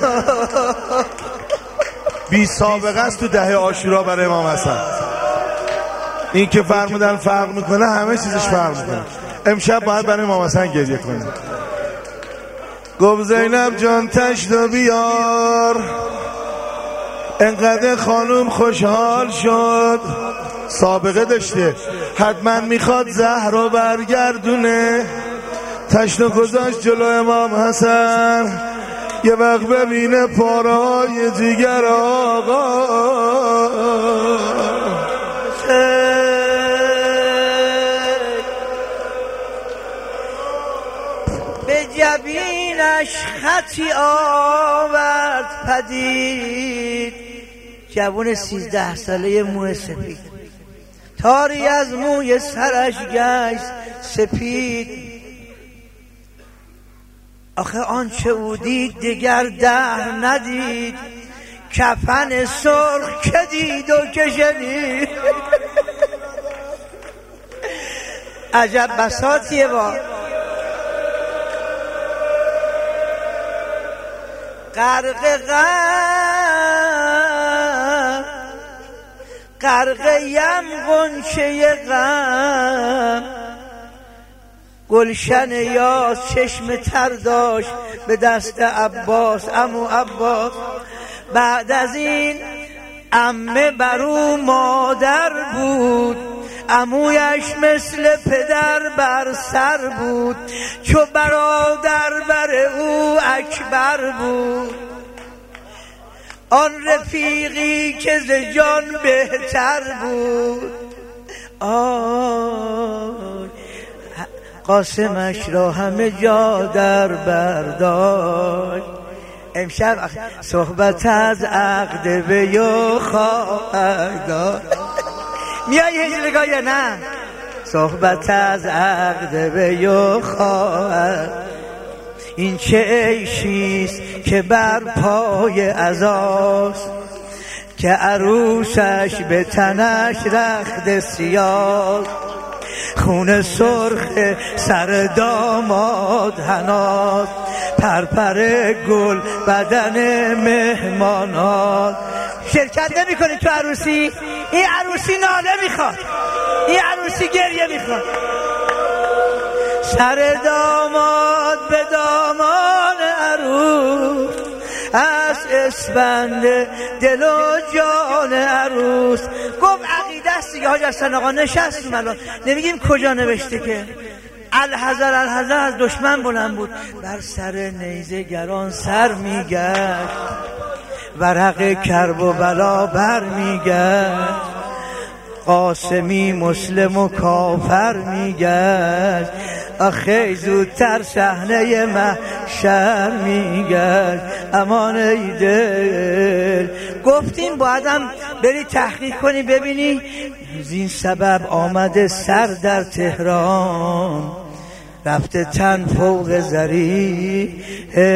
Speaker 1: بی سابقه است تو دهه عاشورا برای امام حسن. این که فرمودن فرق میکنه، همه چیزش فرق میکنه. امشب باید برای امام حسن گریه کنه. گفت زینب جان تشنا بیار. انقدر خانوم خوشحال شد، سابقه داشته، حتما میخواد زهرا برگردونه. تشنا گذاشت جلو امام حسن، یه وقت ببینه پارهای جیگر آقا.
Speaker 3: به جبینش خطی آورد پدید، جوون 13 ساله موی سپید، تاری از موی سرش گشت سپید. آخه آنچه او دید دگر دهر ندید، کفن سرخ که دید و که شنید. عجب بساطیه با غرق یم غنچه غم، گلشن یاس چشم تر داشت به دست عباس، عمو عباس. بعد از این عمه برو مادر بود، عمویش مثل پدر بر سر بود، چو برادر بر او اکبر بود. آن رفیقی که ز جان بهتر بود، قاسمش را همه جا در برداشت. امشب صحبت از عقد به و خواهد داشت. میای هجرگاه یا نه؟ صحبت از عقد به و خواهد. این چه عیشیست که بر پای عزاست، که عروسش به تنش رخت سیاه، خون سرخ سر داماد هناز، پرپر گل بدن مهمانات. شرکت نمی کنی تو عروسی؟ این عروسی ناله میخواد، این عروسی گریه میخواد. سر داماد به دامان عروس، از اسفند دل و جان عروس. گفت عقیده است دیگه. حاج حسن آقا نشستیم الان، نمیگیم کجا نوشته که الحذر الحذر از دشمن بلند بود، بر سر نیزه گران سر میگشت، ورق کرب و بلا بر میگشت، قاسمی مسلم و کافر میگشت، آخه زودتر صحنه محشر میگشت. امان ای دل. گفتیم بایدم بری تحقیق کنی ببینی زین سبب آمده سر در تهران، رفته تن فوق زری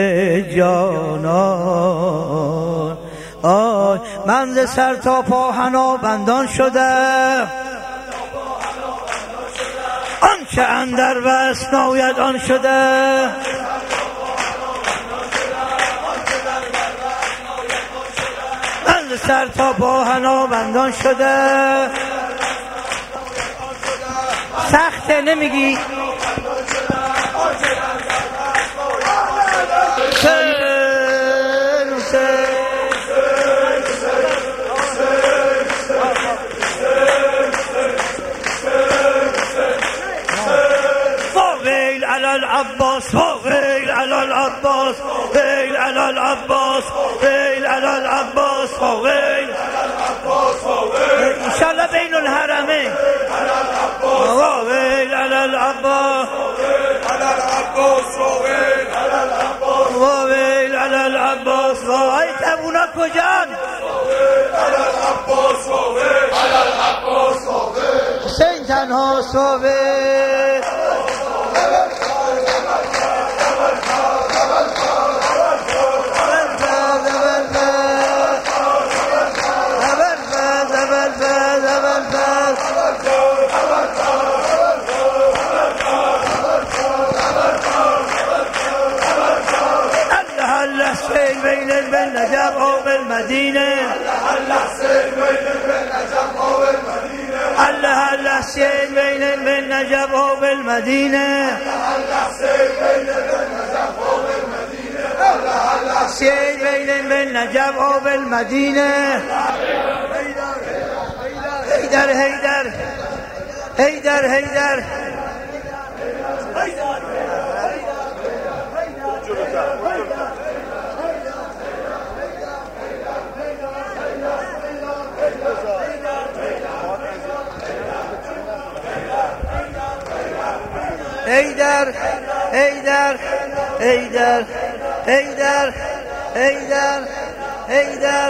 Speaker 3: جانان. من ز سر تا پا حنا بندان شده، آنچه اندر وصف ناید آن شده. من ز سر تا پا حنا بندان شده. سخته نمیگی؟ العباس ويل على العباس، ويل على العباس، ويل على العباس، ويل ان شاء الله بين الحرمين. وویل علی العباس وویل علی العباس وای تبونا کجان حسین تنها صوبه حسين بين النجف أو بالمدينة الله حسين بين النجف أو بالمدينة حسين بين النجف أو بالمدينة هيدر هيدر هيدر هيدر هيدر هيدر هيدر هيدر هيدر هيدر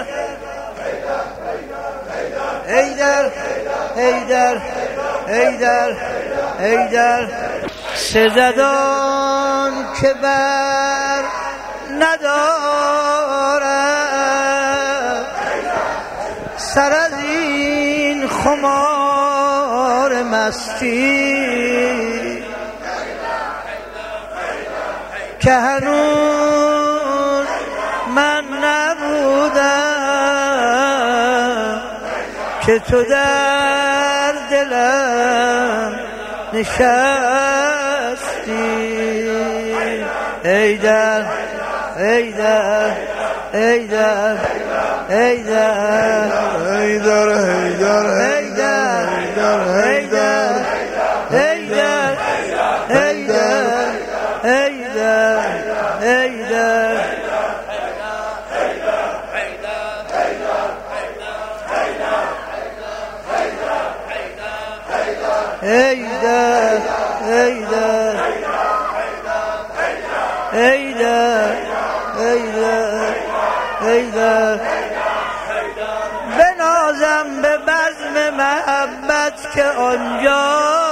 Speaker 3: هيدر هيدر هيدر هيدر سزدان که بر ندارد سر از این خمار مستی که هنوز من نبودم که تو در دلم نشستی هیدر هیدر هیدر هیدر
Speaker 1: هیدر هیدر
Speaker 3: هیدر هیدر هیدر هیدر هیدر هیدر هیدر هیدر هیدر هیدر هیدر بنازم به بزم محبت که آنجا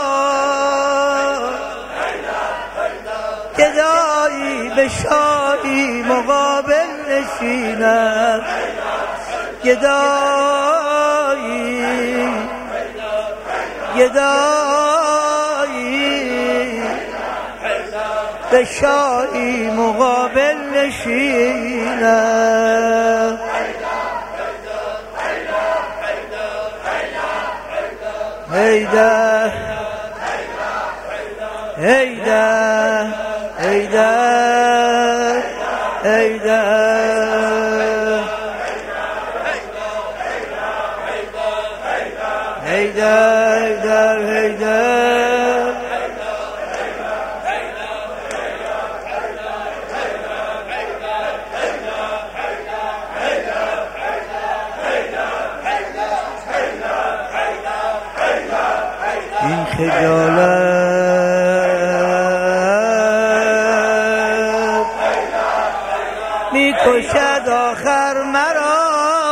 Speaker 3: گدایی به شاهی مقابل نشیند گدایی گدایی به شاهی مقابل نشیند هیدر هیدر هیدر هیدر هیدر هیدر این خجالت میکشد آخر مرا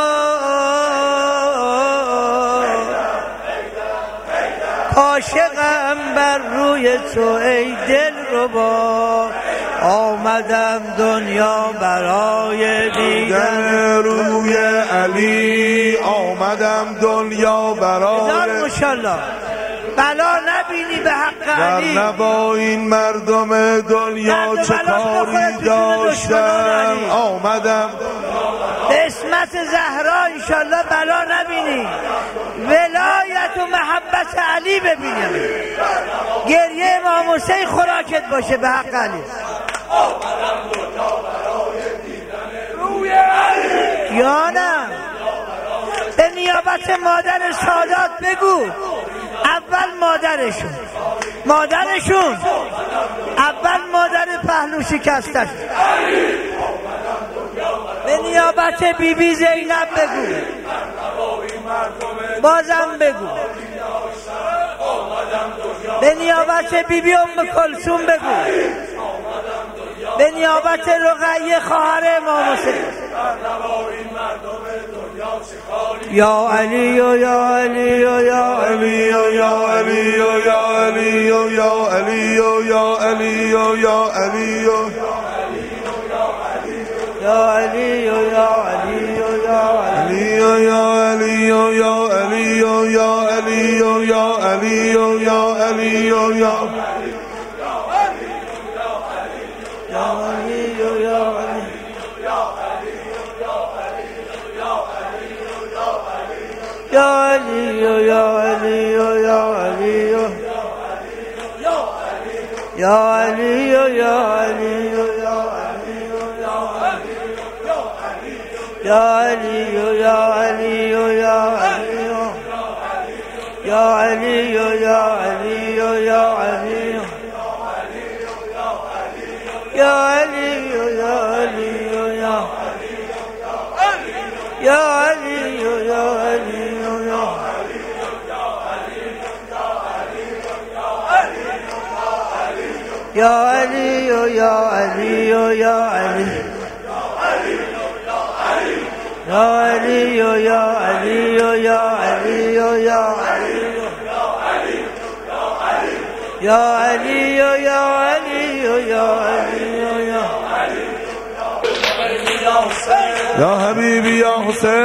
Speaker 3: عاشقم بر روی تو ای دلربا آمدم دنیا برای دیدن
Speaker 1: روی علی آمدم دنیا برای
Speaker 3: ماشاءالله بلا نبینی به حق علی
Speaker 1: در با این مردم دنیا چه کاری داشتم آمدم
Speaker 3: به اسمت زهرا انشالله بلا نبینی ولایت و محبت علی ببینیم گریه امام حسین خوراکت باشه به حق علی جانم به نیابت مادر سادات بگو اول مادرشون اول مادر پهلو شکستش به نیابت بیبی زینب بگو بازم بگو به نیابت بیبی ام کلثوم بگو، به نیابت رقیه خواهر امام حسین. یا علی و یا علی و یا علی و یا علی و یا علی و یا علی و یا علی و یا علی و یا علی و یا علی و یا علی و یا علی و یا علی و یا علی و یا علی و یا علی و یا یا علی و یا علی و یا علی و یا علی و یا علی و یا علی و یا علی و یا علی و یا علی و یا علی و یا علی یا علی و یا علی و یا یا علی و یا علی و یا علی و یا علی و یا علی یا علی و یا علی و یا علی و یا علی و یا علی و یا علی و
Speaker 1: یا حبیبی یا حسین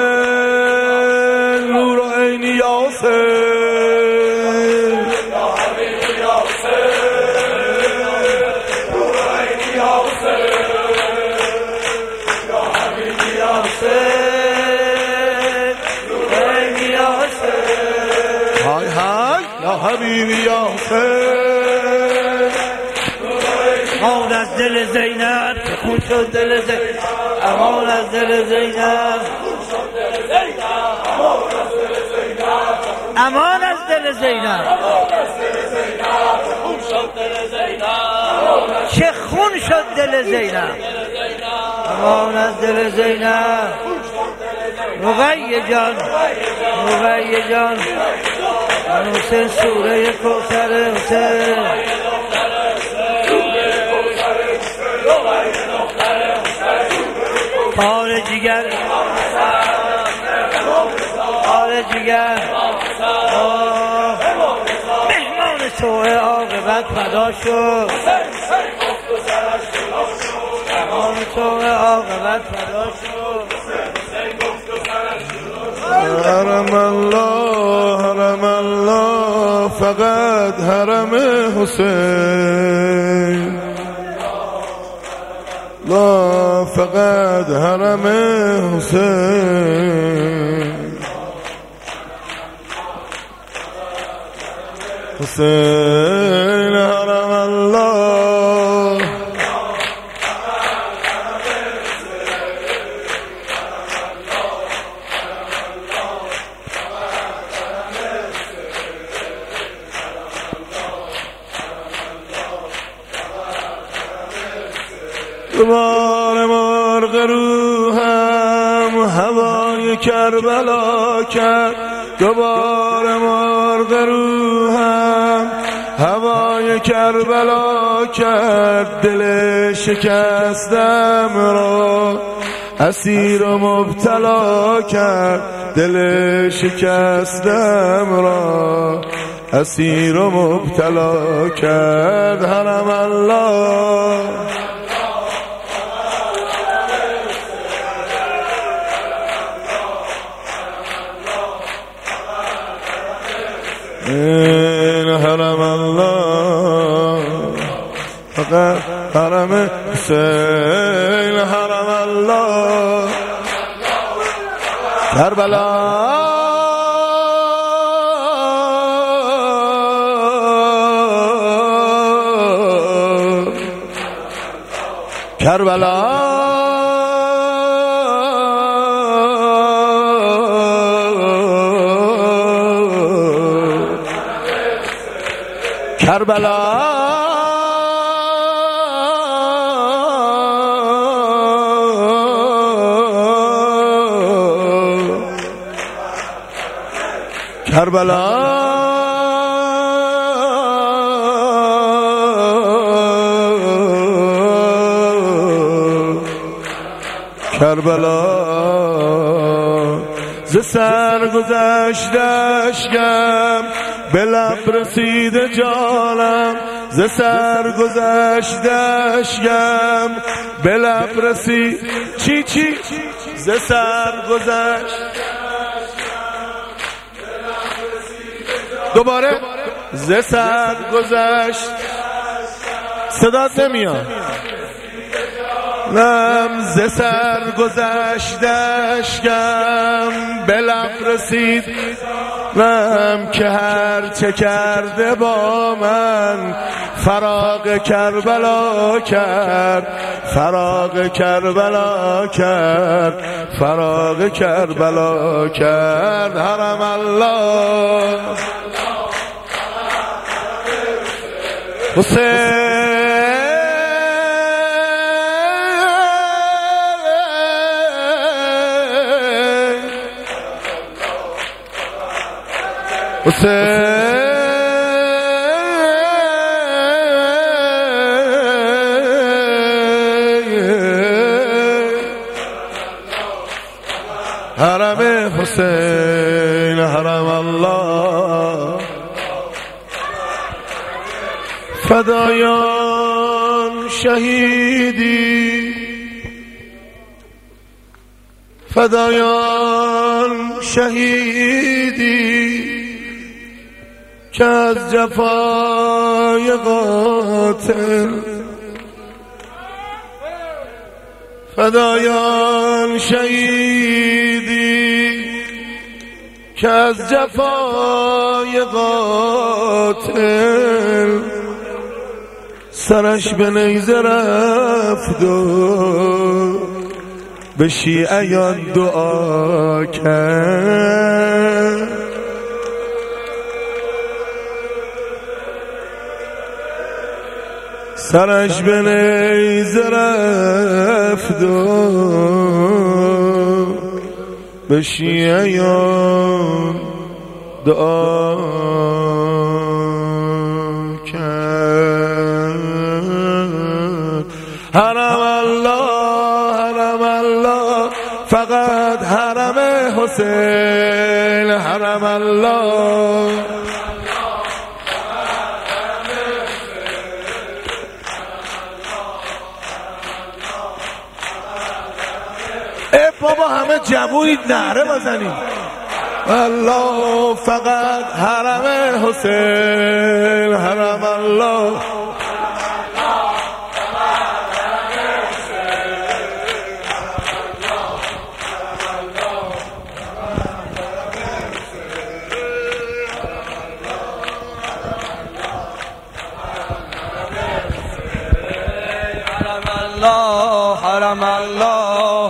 Speaker 1: نور عینی یا حسین یا حبیبی یا حسین نور عینی یا حسین یا حبیبی یا حسین نور عینی یا حسین های های یا حبیبی یا حسین
Speaker 3: امان از دل زینب خون شد دل زینب، امان از دل زینب، امان از دل زینب، چه خون شد دل زینب، امان از دل زینب. رقیه جان رقیه جان حسین سوره کوثر حسین پار جگر پار جگر مهمان تو عاقبت فدا شد، مهمان تو عاقبت فدا شد.
Speaker 1: حرم الله فقط حرم حسین، لا فقط حرم حسین، حسین حرم الله دوباره مرغ روحم هوای کربلا کرد، دوباره مرغ روحم هوای کربلا کرد، دل شکستم را اسیر و مبتلا کرد، دل شکستم را اسیر و مبتلا کرد. حرم الله این حرم الله فقط حرم حسین، حرم الله کربلا کربلا کربلا کربلا
Speaker 2: کربلا ز سر گذشت اشکم به لب رسید جانم ز سر گذشت اشکم به لب رسید چی ز سر گذشت دوباره ز سر گذشت صدات نمیاد لم ز سر گذشت اشکم به لب رسید لم که هر چه کرده با من فراق کربلا کرد فراق کربلا کرد فراق کربلا کرد حرم الله حسین حرم حسین حرم الله فدایان شهیدی فدایان شهیدی که از جفای قاتل فدایان شهیدی که از جفای قاتل سرش به نیزه رفت و به شیعیان دعا کرد سرش به نیزه رفت و به شیعیان دعا کرد حرم الله فقط حرم حسین حرم الله بابا همه جمعید نعره بزنید الله فقط حرم حسین حرم الله
Speaker 3: حرم الله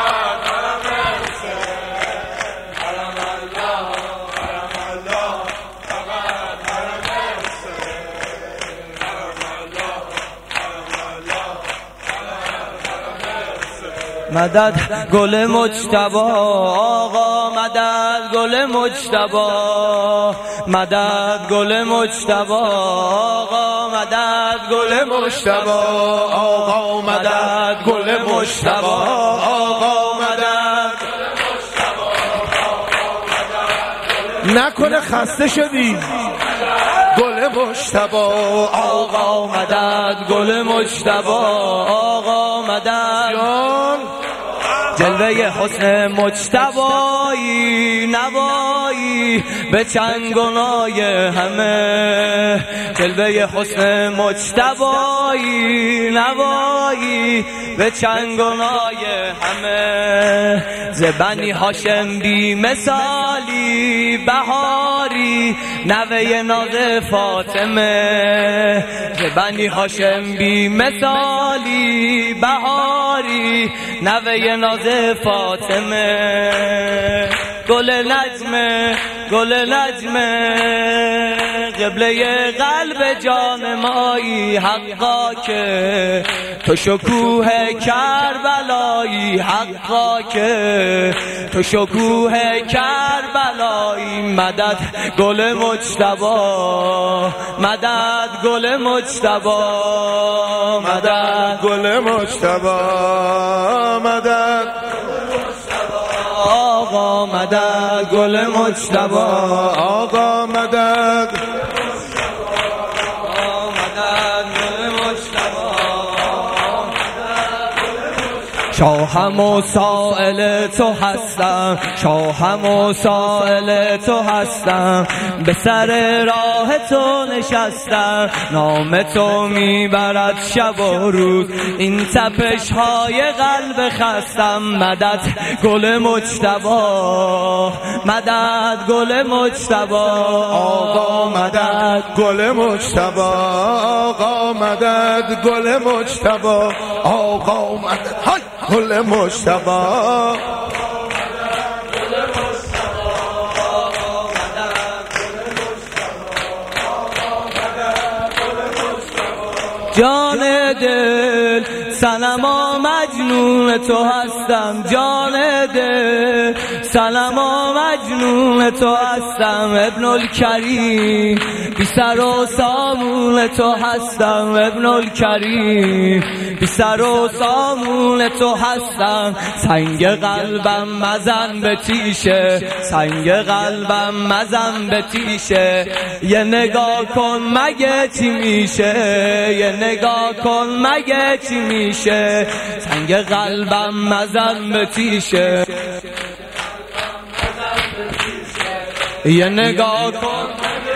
Speaker 3: مدد گل مجتبی آقا مدد گل مجتبی مدد گل مجتبی آقا مدد گل مجتبی آقا مدد گل مجتبی آقا مدد
Speaker 2: نکنه خسته شدی گل مجتبی
Speaker 3: آقا مدد گل مجتبی آقا مدد جلوه حسن مجتبی نوایی به چنگ و نای همه جلوه حسن مجتبی نوایی به چنگ و نای همه ز بنی هاشم بی مثالی بهاری نوه ناز فاطمه ز بنی هاشم بی مثالی بهاری نوه ناز فاطمه گل نجمه گل نجمه قبله قلب جان مایی حقا که تو شکوه کربلایی حقا که تو شکوه کربلایی مدد گل مجتبی مدد گل مجتبی مدد
Speaker 2: گل مجتبی مدد
Speaker 4: مدد گل مجتبی
Speaker 1: آقا مدد
Speaker 4: شاهم و سائل تو هستم شاهم و سائل تو هستم به سر راه تو نشستم نام تو میبرد شب و روز این تپش های قلب خستم مدد گل مجتبی مدد گل مجتبی
Speaker 1: آقا مدد گل مجتبی آقا مدد گل مجتبی آقا مدد گل مجتبی
Speaker 4: جان دل صنما مجنون تو هستم جان دل صنما مجنون تو هستم ابن الکریم بی سر و سامون تو هستم ابن الکریم بی سر و سامون تو هستم سنگ قلبم مزن به تیشه سنگ قلبم مزن به تیشه یه نگاه کن مگه چی میشه یه نگاه کن مگه چی میشه سنگ قلبم مزن به تیشه یه نگاه کن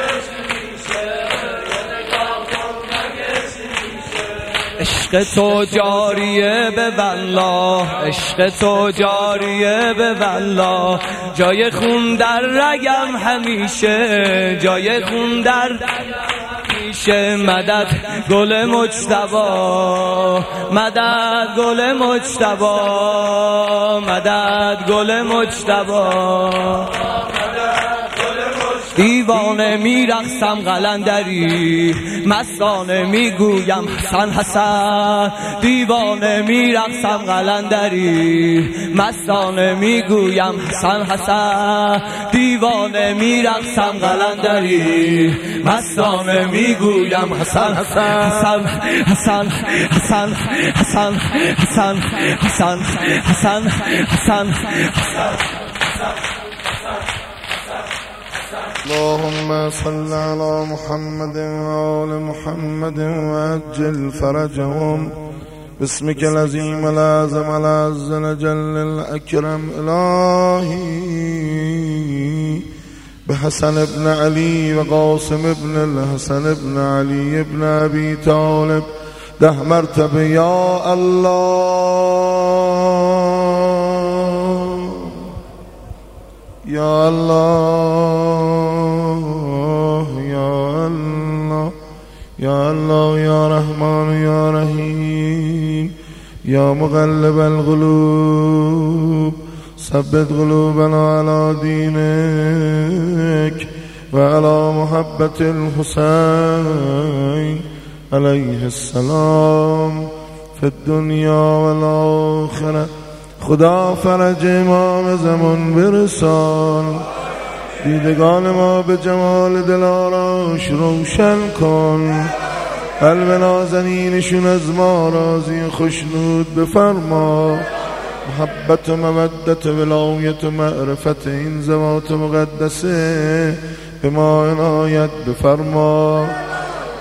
Speaker 4: عشق تو جاریه به والله عشق تو جاریه به والله جای خون در رگم همیشه جای خون در همیشه مدد گل مجتبی مدد گل مجتبی مدد گل مجتبی دیوانه میرقصم قلندری مستانه میگویم حسن حسن دیوانه میرقصم قلندری مستانه میگویم حسن حسن دیوانه میرقصم قلندری مستانه میگویم حسن حسن حسن حسن حسن حسن حسن حسن حسن حسن
Speaker 1: اللهم صل على محمد وآل محمد وعجل فرجهم باسمك العظيم الأعظم العز الجل الأكرم إلهي بحسن بن علي وقاسم بن الحسن بن علي بن أبي طالب ده مرتبه يا الله يا الله يا الله يا الله يا رحمن يا رحيم يا مغلب القلوب ثبت قلوبنا على دينك وعلى محبة الحسين عليه السلام في الدنيا والآخرة خدا فرج امام زمان برسان دیدگان ما به جمال دلاراش روشن کن قلب نازنینشون از ما راضی خوشنود بفرما محبت و مودت و ولایت و معرفت این ذوات مقدسه به ما عنایت بفرما